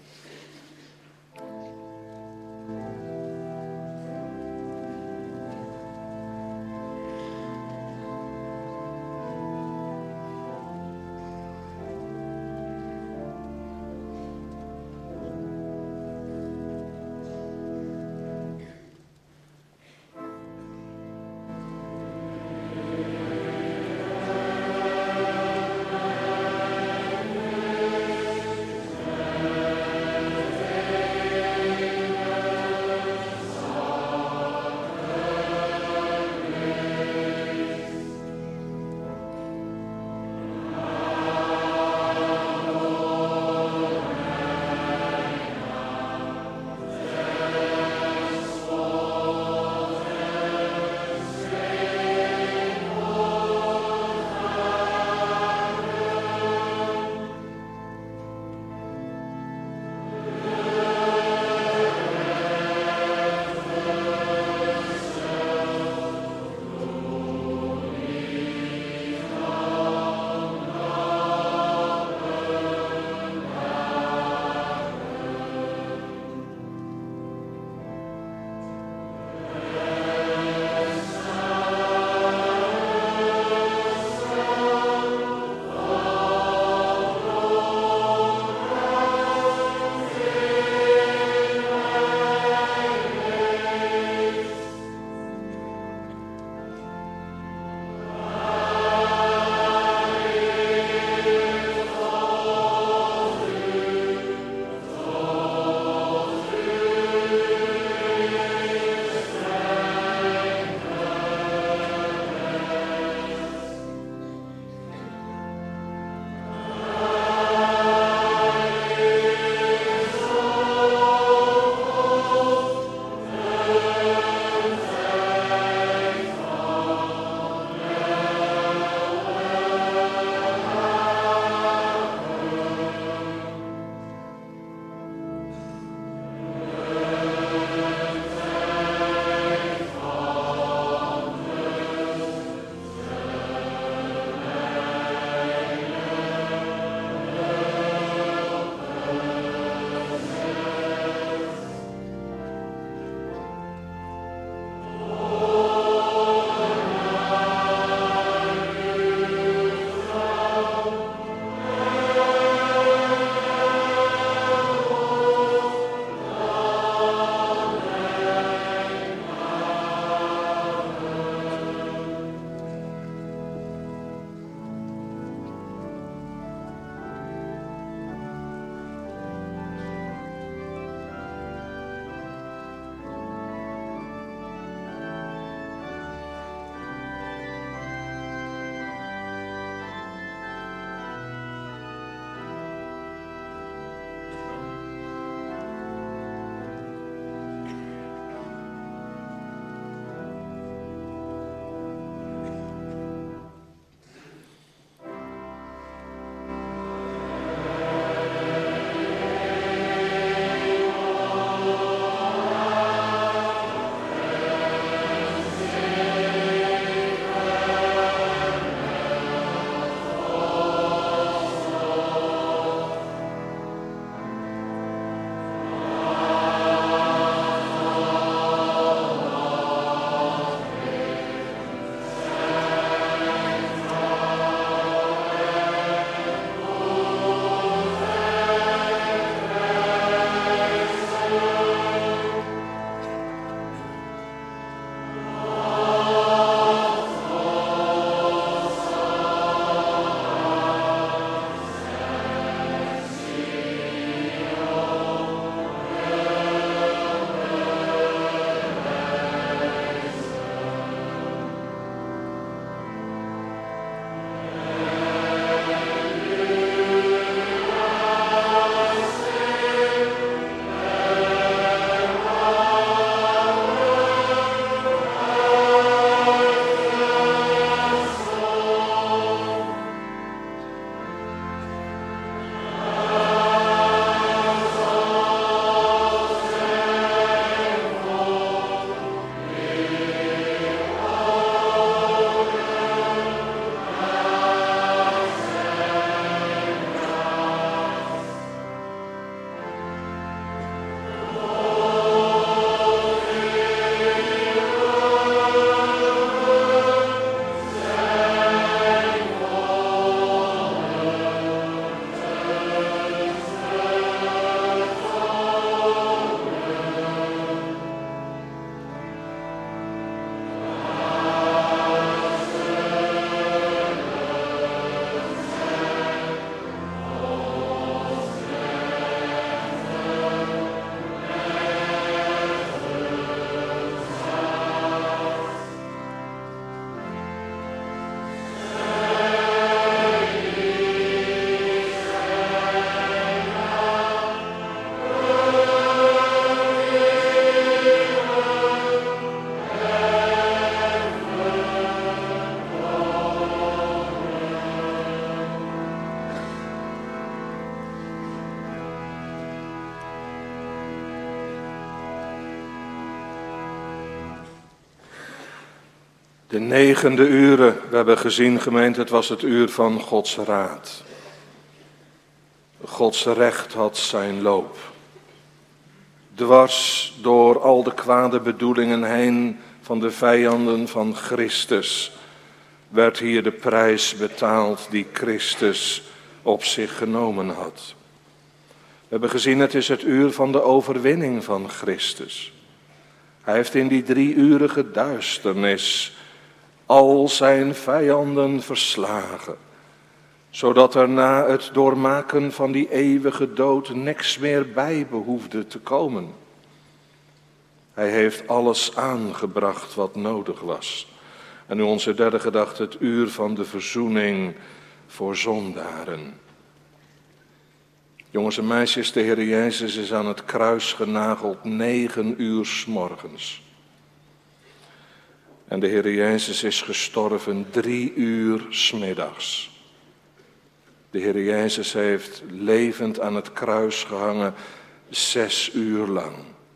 De 9e uren, we hebben gezien, gemeente, het was het uur van Gods raad. Gods recht had zijn loop. Dwars door al de kwade bedoelingen heen van de vijanden van Christus werd hier de prijs betaald die Christus op zich genomen had. We hebben gezien, het is het uur van de overwinning van Christus. Hij heeft in die 3-urige duisternis al zijn vijanden verslagen, zodat er na het doormaken van die eeuwige dood niks meer bij behoefde te komen. Hij heeft alles aangebracht wat nodig was. En nu onze derde gedachte, het uur van de verzoening voor zondaren. Jongens en meisjes, de Heer Jezus is aan het kruis genageld 9 uur 's morgens. En de Heer Jezus is gestorven 3 uur 's middags. De Heer Jezus heeft levend aan het kruis gehangen 6 uur lang.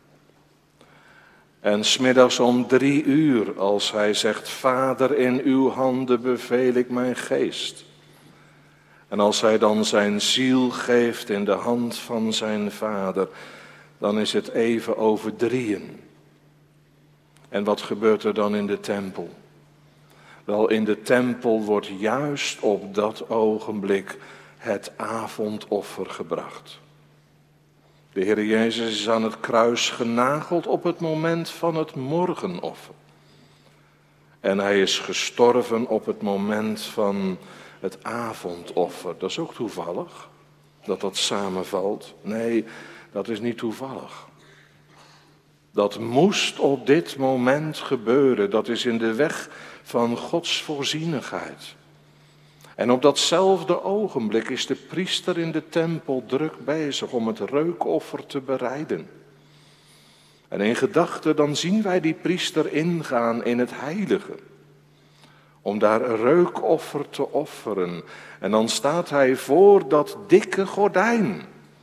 En 's middags om 3 uur, als hij zegt, Vader, in uw handen beveel ik mijn geest. En als hij dan zijn ziel geeft in de hand van zijn Vader, dan is het even over 3. En wat gebeurt er dan in de tempel? Wel, in de tempel wordt juist op dat ogenblik het avondoffer gebracht. De Heer Jezus is aan het kruis genageld op het moment van het morgenoffer. En hij is gestorven op het moment van het avondoffer. Dat is ook toevallig, dat dat samenvalt. Nee, dat is niet toevallig. Dat moest op dit moment gebeuren. Dat is in de weg van Gods voorzienigheid. En op datzelfde ogenblik is de priester in de tempel druk bezig om het reukoffer te bereiden. En in gedachten dan zien wij die priester ingaan in het heilige. Om daar een reukoffer te offeren. En dan staat hij voor dat dikke gordijn.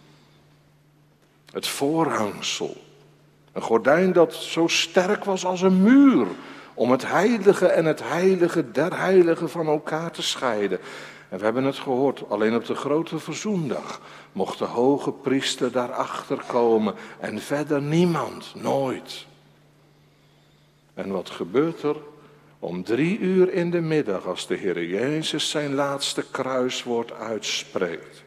Het voorhangsel. Een gordijn dat zo sterk was als een muur. Om het heilige en het heilige der heiligen van elkaar te scheiden. En we hebben het gehoord, alleen op de grote verzoendag mocht de hoge priester daarachter komen. En verder niemand, nooit. En wat gebeurt er? Om 3 uur in de middag, als de Heer Jezus zijn laatste kruiswoord uitspreekt.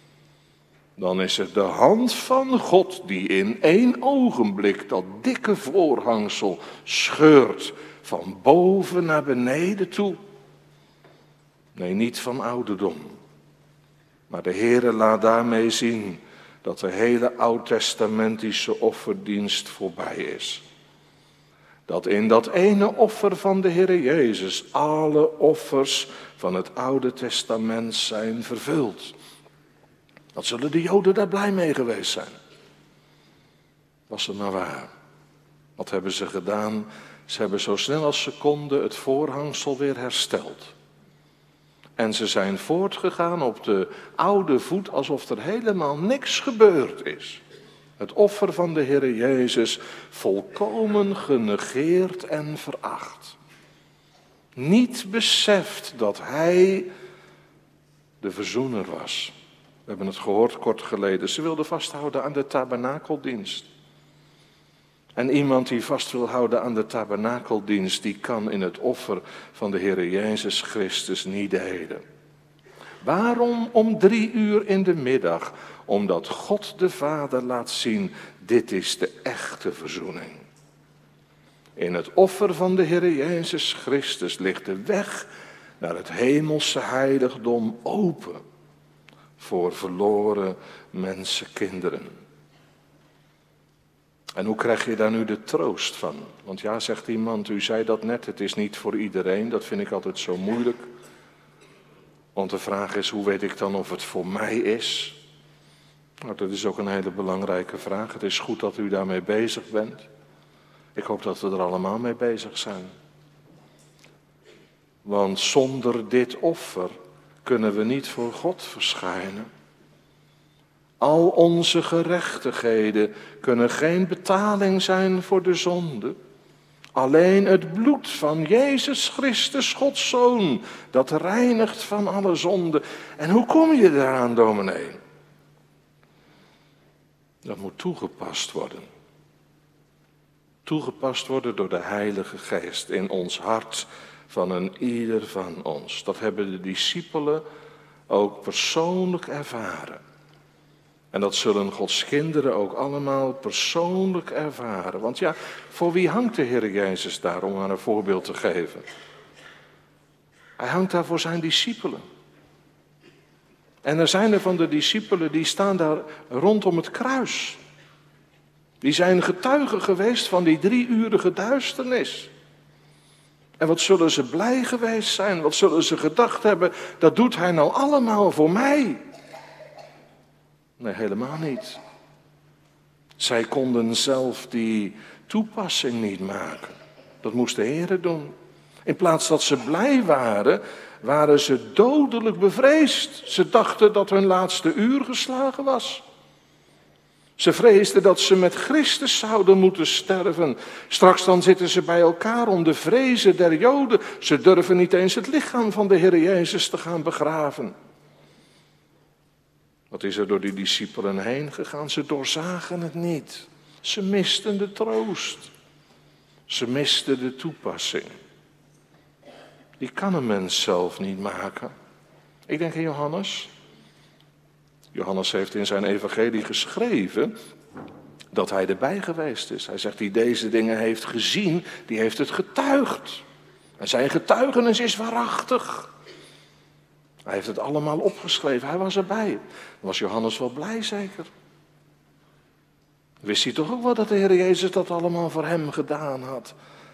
Dan is het de hand van God die in 1 ogenblik dat dikke voorhangsel scheurt. Van boven naar beneden toe. Nee, niet van ouderdom. Maar de Heere laat daarmee zien dat de hele oud-testamentische offerdienst voorbij is. Dat in dat ene offer van de Heere Jezus alle offers van het Oude Testament zijn vervuld. Wat zullen de Joden daar blij mee geweest zijn? Was het nou waar? Wat hebben ze gedaan? Ze hebben zo snel als ze konden het voorhangsel weer hersteld. En ze zijn voortgegaan op de oude voet alsof er helemaal niks gebeurd is. Het offer van de Heer Jezus volkomen genegeerd en veracht. Niet beseft dat hij de verzoener was. We hebben het gehoord kort geleden. Ze wilden vasthouden aan de tabernakeldienst. En iemand die vast wil houden aan de tabernakeldienst, die kan in het offer van de Heer Jezus Christus niet delen. Waarom om 3 uur in de middag? Omdat God de Vader laat zien, dit is de echte verzoening. In het offer van de Heer Jezus Christus ligt de weg naar het hemelse heiligdom open voor verloren mensenkinderen. En hoe krijg je daar nu de troost van? Want ja, zegt iemand, u zei dat net, het is niet voor iedereen. Dat vind ik altijd zo moeilijk. Want de vraag is, hoe weet ik dan of het voor mij is? Nou, dat is ook een hele belangrijke vraag. Het is goed dat u daarmee bezig bent. Ik hoop dat we er allemaal mee bezig zijn. Want zonder dit offer kunnen we niet voor God verschijnen. Al onze gerechtigheden kunnen geen betaling zijn voor de zonde. Alleen het bloed van Jezus Christus, Gods Zoon, dat reinigt van alle zonde. En hoe kom je daaraan, dominee? Dat moet toegepast worden. Toegepast worden door de Heilige Geest in ons hart van een ieder van ons. Dat hebben de discipelen ook persoonlijk ervaren. En dat zullen Gods kinderen ook allemaal persoonlijk ervaren. Want ja, voor wie hangt de Heer Jezus daar, om maar een voorbeeld te geven? Hij hangt daar voor zijn discipelen. En er zijn er van de discipelen die staan daar rondom het kruis. Die zijn getuigen geweest van die 3-urige duisternis. En wat zullen ze blij geweest zijn? Wat zullen ze gedacht hebben? Dat doet hij nou allemaal voor mij. Nee, helemaal niet. Zij konden zelf die toepassing niet maken. Dat moest de Heer doen. In plaats dat ze blij waren, waren ze dodelijk bevreesd. Ze dachten dat hun laatste uur geslagen was. Ze vreesden dat ze met Christus zouden moeten sterven. Straks dan zitten ze bij elkaar om de vrezen der Joden. Ze durven niet eens het lichaam van de Heer Jezus te gaan begraven. Wat is er door die discipelen heen gegaan? Ze doorzagen het niet. Ze misten de troost. Ze misten de toepassing. Die kan een mens zelf niet maken. Ik denk aan Johannes. Johannes heeft in zijn evangelie geschreven dat hij erbij geweest is. Hij zegt, die deze dingen heeft gezien, die heeft het getuigd. En zijn getuigenis is waarachtig. Hij heeft het allemaal opgeschreven, hij was erbij. Dan was Johannes wel blij zeker. Wist hij toch ook wel dat de Heer Jezus dat allemaal voor hem gedaan had.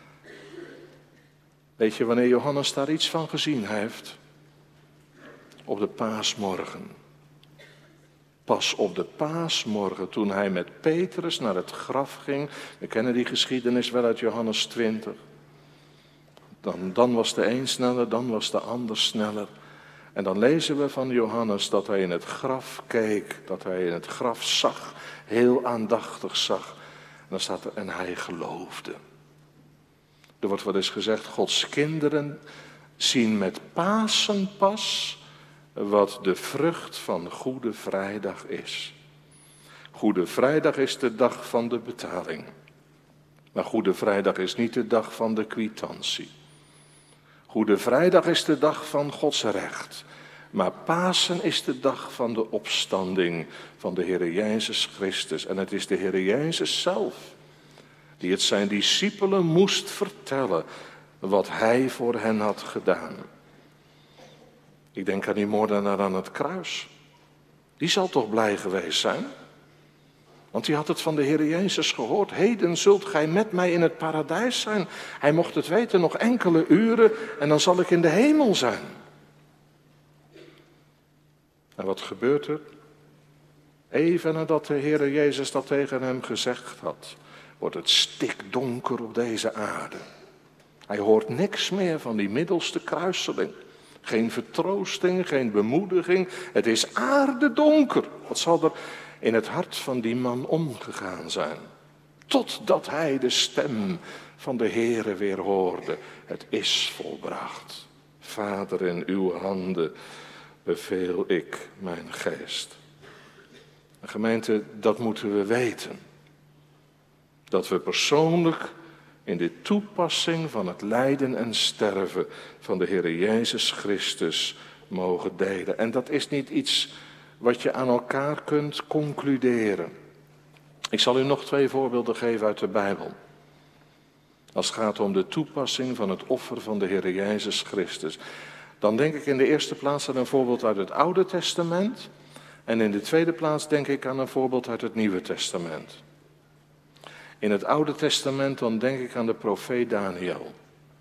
Weet je wanneer Johannes daar iets van gezien heeft? Op de paasmorgen. Pas op de paasmorgen, toen hij met Petrus naar het graf ging. We kennen die geschiedenis wel uit Johannes 20. Dan was de een sneller, dan was de ander sneller. En dan lezen we van Johannes dat hij in het graf keek, dat hij in het graf zag, heel aandachtig zag. En dan staat er, en hij geloofde. Er wordt wel eens gezegd, Gods kinderen zien met Pasen pas wat de vrucht van Goede Vrijdag is. Goede Vrijdag is de dag van de betaling. Maar Goede Vrijdag is niet de dag van de kwitantie. Goede Vrijdag is de dag van Gods recht. Maar Pasen is de dag van de opstanding van de Heer Jezus Christus. En het is de Heer Jezus zelf die het zijn discipelen moest vertellen wat hij voor hen had gedaan. Ik denk aan die moordenaar aan het kruis. Die zal toch blij geweest zijn? Want die had het van de Heer Jezus gehoord. Heden zult gij met mij in het paradijs zijn. Hij mocht het weten, nog enkele uren en dan zal ik in de hemel zijn. En wat gebeurt er? Even nadat de Heer Jezus dat tegen hem gezegd had, wordt het stikdonker op deze aarde. Hij hoort niks meer van die middelste kruiseling. Geen vertroosting, geen bemoediging. Het is aardedonker. Wat zal er in het hart van die man omgegaan zijn? Totdat hij de stem van de Heere weer hoorde. Het is volbracht. Vader, in uw handen beveel ik mijn geest. En gemeente, dat moeten we weten. Dat we persoonlijk in de toepassing van het lijden en sterven van de Heer Jezus Christus mogen delen. En dat is niet iets wat je aan elkaar kunt concluderen. Ik zal u nog 2 voorbeelden geven uit de Bijbel. Als het gaat om de toepassing van het offer van de Heer Jezus Christus. Dan denk ik in de eerste plaats aan een voorbeeld uit het Oude Testament. En in de tweede plaats denk ik aan een voorbeeld uit het Nieuwe Testament. In het Oude Testament dan denk ik aan de profeet Daniel.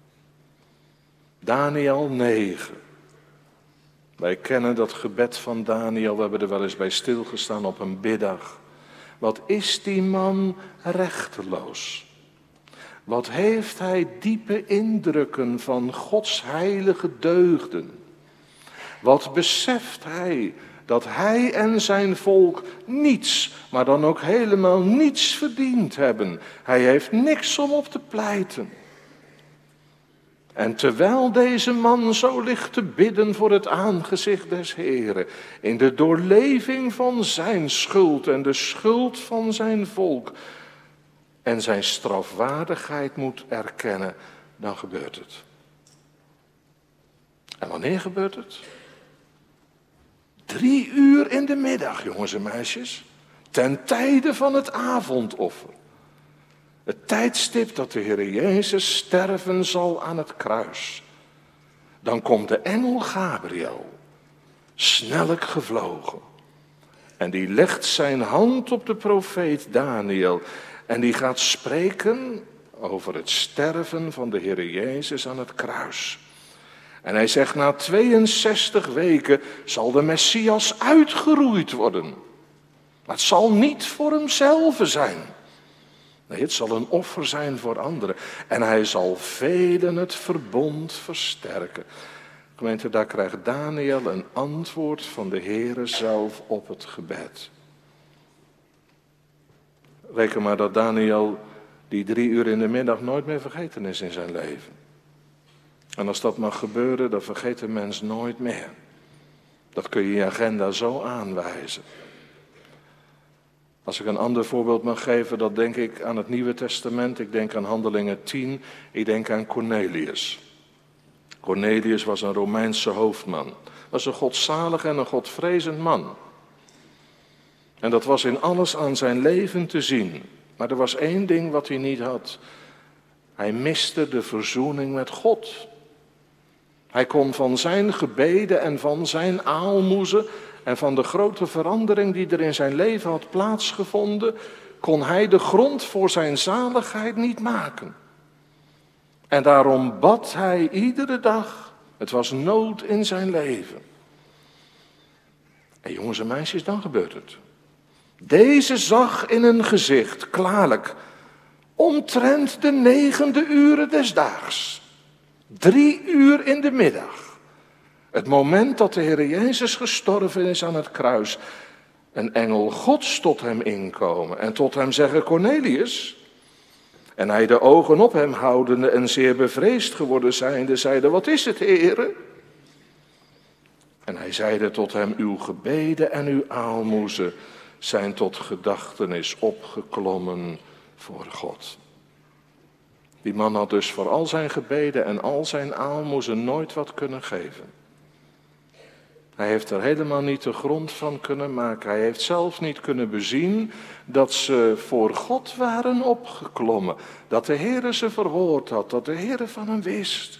Daniel 9. Wij kennen dat gebed van Daniel, we hebben er wel eens bij stilgestaan op een biddag. Wat is die man rechteloos? Wat heeft hij diepe indrukken van Gods heilige deugden? Wat beseft hij dat hij en zijn volk niets, maar dan ook helemaal niets verdiend hebben. Hij heeft niks om op te pleiten. En terwijl deze man zo ligt te bidden voor het aangezicht des Heren, in de doorleving van zijn schuld en de schuld van zijn volk en zijn strafwaardigheid moet erkennen, dan gebeurt het. En wanneer gebeurt het? 3 uur in de middag, jongens en meisjes, ten tijde van het avondoffer. Het tijdstip dat de Heer Jezus sterven zal aan het kruis. Dan komt de engel Gabriel, snellijk gevlogen. En die legt zijn hand op de profeet Daniel. En die gaat spreken over het sterven van de Heer Jezus aan het kruis. En hij zegt, na 62 weken zal de Messias uitgeroeid worden. Maar het zal niet voor hemzelf zijn. Nee, het zal een offer zijn voor anderen. En hij zal velen het verbond versterken. Gemeente, daar krijgt Daniel een antwoord van de Heere zelf op het gebed. Reken maar dat Daniel die 3 uur in de middag nooit meer vergeten is in zijn leven. En als dat mag gebeuren, dan vergeet de mens nooit meer. Dat kun je in je agenda zo aanwijzen. Als ik een ander voorbeeld mag geven, dan denk ik aan het Nieuwe Testament. Ik denk aan Handelingen 10. Ik denk aan Cornelius. Cornelius was een Romeinse hoofdman. Was een godzalig en een godvrezend man. En dat was in alles aan zijn leven te zien. Maar er was 1 ding wat hij niet had. Hij miste de verzoening met God. Hij kon van zijn gebeden en van zijn aalmoezen en van de grote verandering die er in zijn leven had plaatsgevonden, kon hij de grond voor zijn zaligheid niet maken. En daarom bad hij iedere dag. Het was nood in zijn leven. En jongens en meisjes, dan gebeurt het. Deze zag in een gezicht, klaarlijk, omtrent de 9e uren des daags. 3 uur in de middag. Het moment dat de Heer Jezus gestorven is aan het kruis. Een engel Gods tot hem inkomen en tot hem zeggen, Cornelius. En hij de ogen op hem houdende en zeer bevreesd geworden zijnde, zeide, wat is het, Heere? En hij zeide tot hem, uw gebeden en uw aalmoezen zijn tot gedachtenis opgeklommen voor God. Die man had dus voor al zijn gebeden en al zijn aalmoezen nooit wat kunnen geven. Hij heeft er helemaal niet de grond van kunnen maken. Hij heeft zelf niet kunnen bezien dat ze voor God waren opgeklommen. Dat de Heere ze verhoord had, dat de Heere van hem wist.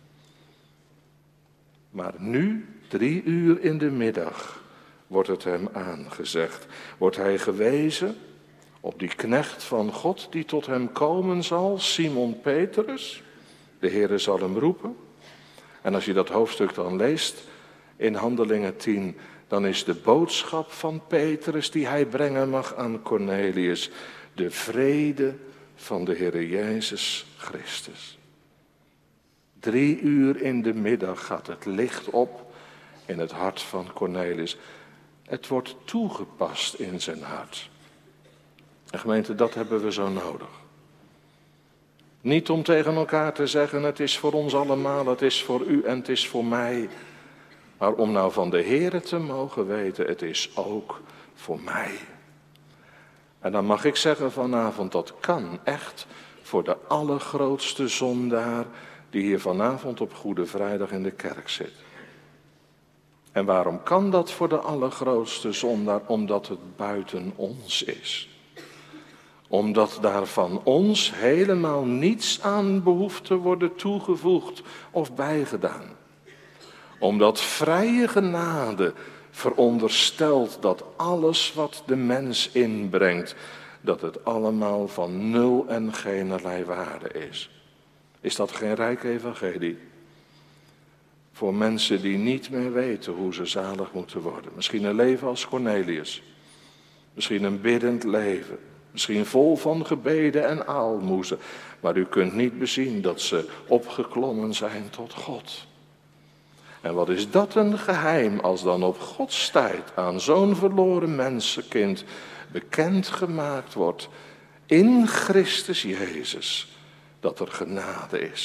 Maar nu, 3 uur in de middag, wordt het hem aangezegd. Wordt hij gewezen op die knecht van God die tot hem komen zal, Simon Petrus. De Heere zal hem roepen. En als je dat hoofdstuk dan leest in Handelingen 10, dan is de boodschap van Petrus die hij brengen mag aan Cornelius. De vrede van de Heere Jezus Christus. 3 uur in de middag gaat het licht op in het hart van Cornelius. Het wordt toegepast in zijn hart. En gemeente, dat hebben we zo nodig. Niet om tegen elkaar te zeggen, het is voor ons allemaal, het is voor u en het is voor mij. Maar om nou van de Heere te mogen weten, het is ook voor mij. En dan mag ik zeggen vanavond, dat kan echt voor de allergrootste zondaar die hier vanavond op Goede Vrijdag in de kerk zit. En waarom kan dat voor de allergrootste zondaar? Omdat het buiten ons is. Omdat daar van ons helemaal niets aan behoeft te worden toegevoegd of bijgedaan. Omdat vrije genade veronderstelt dat alles wat de mens inbrengt, dat het allemaal van nul en geenerlei waarde is. Is dat geen rijk evangelie? Voor mensen die niet meer weten hoe ze zalig moeten worden. Misschien een leven als Cornelius. Misschien een biddend leven. Misschien vol van gebeden en aalmoezen. Maar u kunt niet bezien dat ze opgeklommen zijn tot God. En wat is dat een geheim als dan op Gods tijd aan zo'n verloren mensenkind bekendgemaakt wordt in Christus Jezus. Dat er genade is.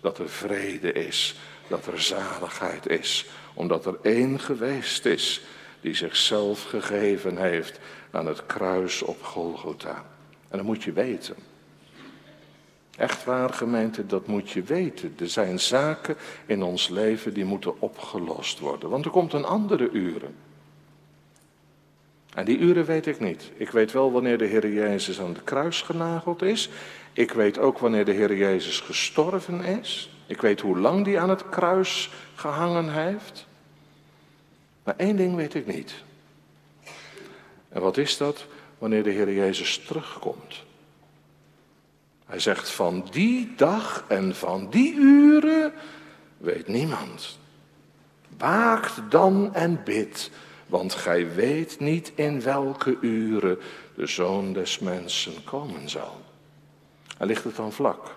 dat er vrede is, dat er zaligheid is, omdat er één geweest is die zichzelf gegeven heeft aan het kruis op Golgotha. En dat moet je weten. Echt waar, gemeente, dat moet je weten. Er zijn zaken in ons leven die moeten opgelost worden. Want er komt een andere uren. En die uren weet ik niet. Ik weet wel wanneer de Heer Jezus aan het kruis genageld is. Ik weet ook wanneer de Heer Jezus gestorven is. Ik weet hoe lang die aan het kruis gehangen heeft. Maar één ding weet ik niet. En wat is dat? Wanneer de Heer Jezus terugkomt. Hij zegt, van die dag en van die uren weet niemand. Waakt dan en bid, want gij weet niet in welke uren de Zoon des Mensen komen zal. En ligt het dan vlak?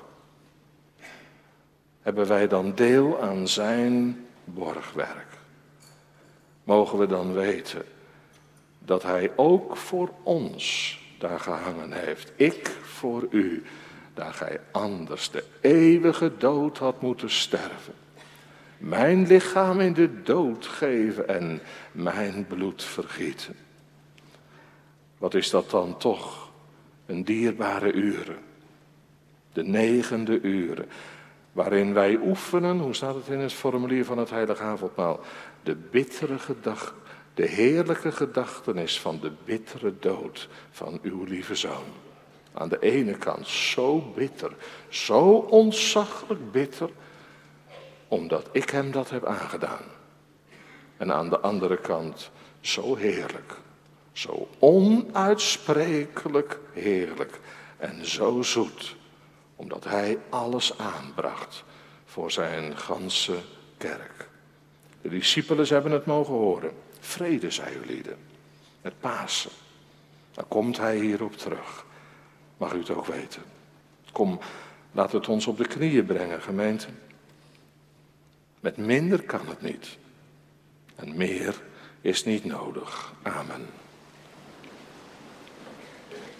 Hebben wij dan deel aan zijn borgwerk? Mogen we dan weten dat hij ook voor ons daar gehangen heeft. Ik voor u, daar gij anders de eeuwige dood had moeten sterven. Mijn lichaam in de dood geven en mijn bloed vergieten. Wat is dat dan toch? Een dierbare uren. De 9e uren. Waarin wij oefenen, hoe staat het in het formulier van het Heilige Avondmaal? De bittere gedachte, de heerlijke gedachtenis van de bittere dood van uw lieve Zoon. Aan de ene kant zo bitter, zo ontzaglijk bitter, omdat ik hem dat heb aangedaan. En aan de andere kant zo heerlijk, zo onuitsprekelijk heerlijk en zo zoet, omdat hij alles aanbracht voor zijn ganse kerk. De discipelen hebben het mogen horen. Vrede, zei ulieden. Met Pasen. Dan komt hij hierop terug. Mag u het ook weten. Kom, laat het ons op de knieën brengen, gemeente. Met minder kan het niet. En meer is niet nodig. Amen.